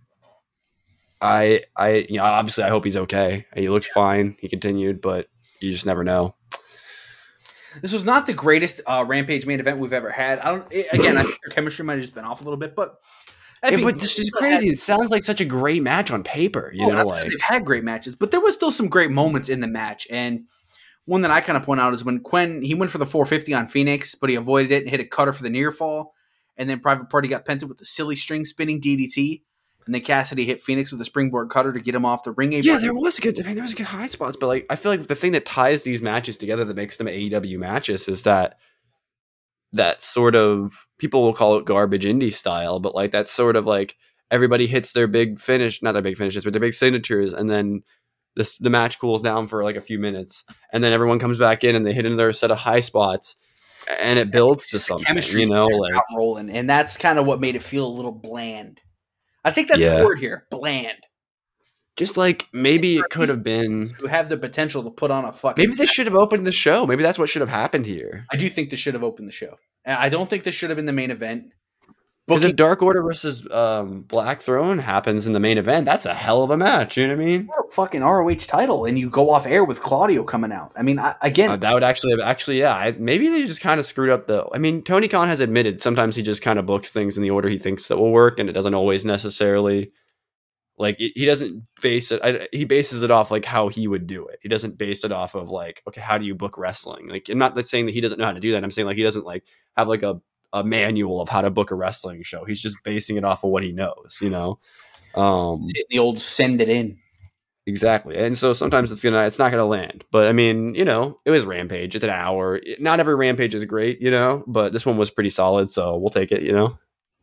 I, I, you know, obviously I hope he's okay. He looked fine. He continued, but you just never know. This was not the greatest uh, Rampage main event we've ever had. I don't. It, again, I think their chemistry might have just been off a little bit, but yeah, but this is crazy. Had, it sounds like such a great match on paper. You oh, know, like they've had great matches, but there was still some great moments in the match. And one that I kind of point out is when Quen he went for the four fifty on Phoenix, but he avoided it and hit a cutter for the near fall. And then Private Party got Penta with the silly string spinning D D T. And then Cassidy hit Phoenix with a springboard cutter to get him off the ring apron. Yeah, there was good. I mean, there was good high spots, but like I feel like the thing that ties these matches together that makes them A E W matches is that that sort of people will call it garbage indie style, but like that sort of like everybody hits their big finish, not their big finishes, but their big signatures, and then this the match cools down for like a few minutes, and then everyone comes back in and they hit another set of high spots, and it builds to something, you know, like rolling, and that's kind of what made it feel a little bland. I think that's yeah. the word here, bland. Just like maybe it could have been to have the potential to put on a fucking. Maybe they should have opened the show. Maybe that's what should have happened here. I do think they should have opened the show. I don't think this should have been the main event. Because if Dark Order versus um, Black Throne happens in the main event, that's a hell of a match. You know what I mean? You're a fucking R O H title, and you go off air with Claudio coming out. I mean, I, again, uh, that would actually have actually, yeah. I, maybe they just kind of screwed up the. I mean, Tony Khan has admitted sometimes he just kind of books things in the order he thinks that will work, and it doesn't always necessarily. Like it, he doesn't base it. I, he bases it off like how he would do it. He doesn't base it off of like, okay, how do you book wrestling? Like, I'm not saying that he doesn't know how to do that. I'm saying like he doesn't like have like a. a manual of how to book a wrestling show. He's just basing it off of what he knows, you know? Um, the old send it in. Exactly. And so sometimes it's going to, it's not going to land, but I mean, you know, it was Rampage. It's an hour. Not every Rampage is great, you know, but this one was pretty solid. So we'll take it, you know?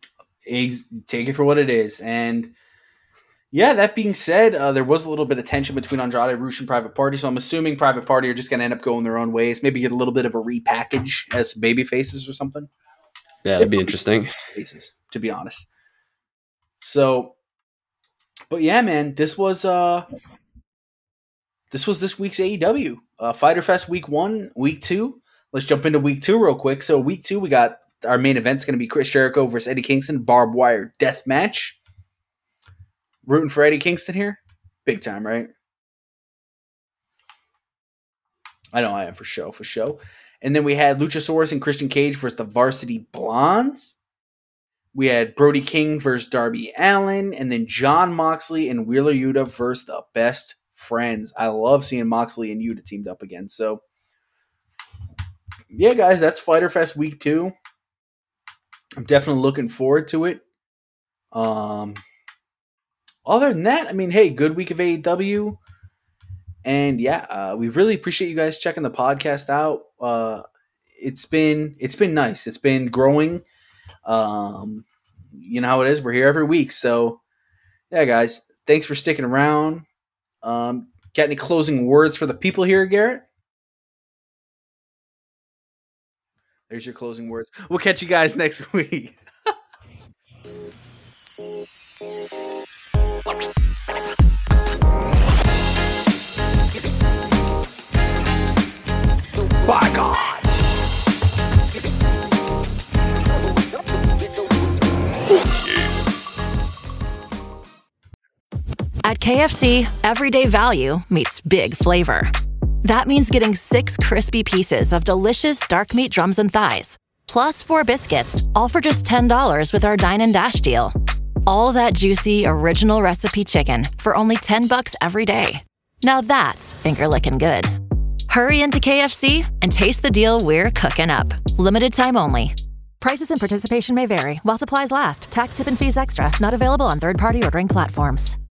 Take it for what it is. And yeah, that being said, uh, there was a little bit of tension between Andrade, Rush, and Private Party. So I'm assuming Private Party are just going to end up going their own ways. Maybe get a little bit of a repackage as baby faces or something. Yeah, that'd be interesting. Faces, to be honest. So, but yeah, man, this was uh, this was this week's A E W uh, Fyter Fest week one, week two. Let's jump into week two real quick. So, week two, we got our main event's going to be Chris Jericho versus Eddie Kingston, barbed wire death match. Rooting for Eddie Kingston here, big time, right? I know I am for show, for show. And then we had Luchasaurus and Christian Cage versus the Varsity Blondes. We had Brody King versus Darby Allin. And then John Moxley and Wheeler Yuta versus the Best Friends. I love seeing Moxley and Yuta teamed up again. So, yeah, guys, that's Fyter Fest week two. I'm definitely looking forward to it. Um, other than that, I mean, hey, good week of A E W. And yeah, uh, we really appreciate you guys checking the podcast out. Uh, it's been it's been nice. It's been growing. Um, you know how it is. We're here every week. So yeah, guys, thanks for sticking around. Um, got any closing words for the people here, Garrett? There's your closing words. We'll catch you guys next week. By God. At K F C, everyday value meets big flavor. That means getting six crispy pieces of delicious dark meat drums and thighs, plus four biscuits, all for just ten dollars with our Dine and Dash deal. All that juicy, original recipe chicken for only ten bucks every day. Now that's finger-licking good. Hurry into K F C and taste the deal we're cooking up. Limited time only. Prices and participation may vary while supplies last. Tax, tip, and fees extra. Not available on third-party ordering platforms.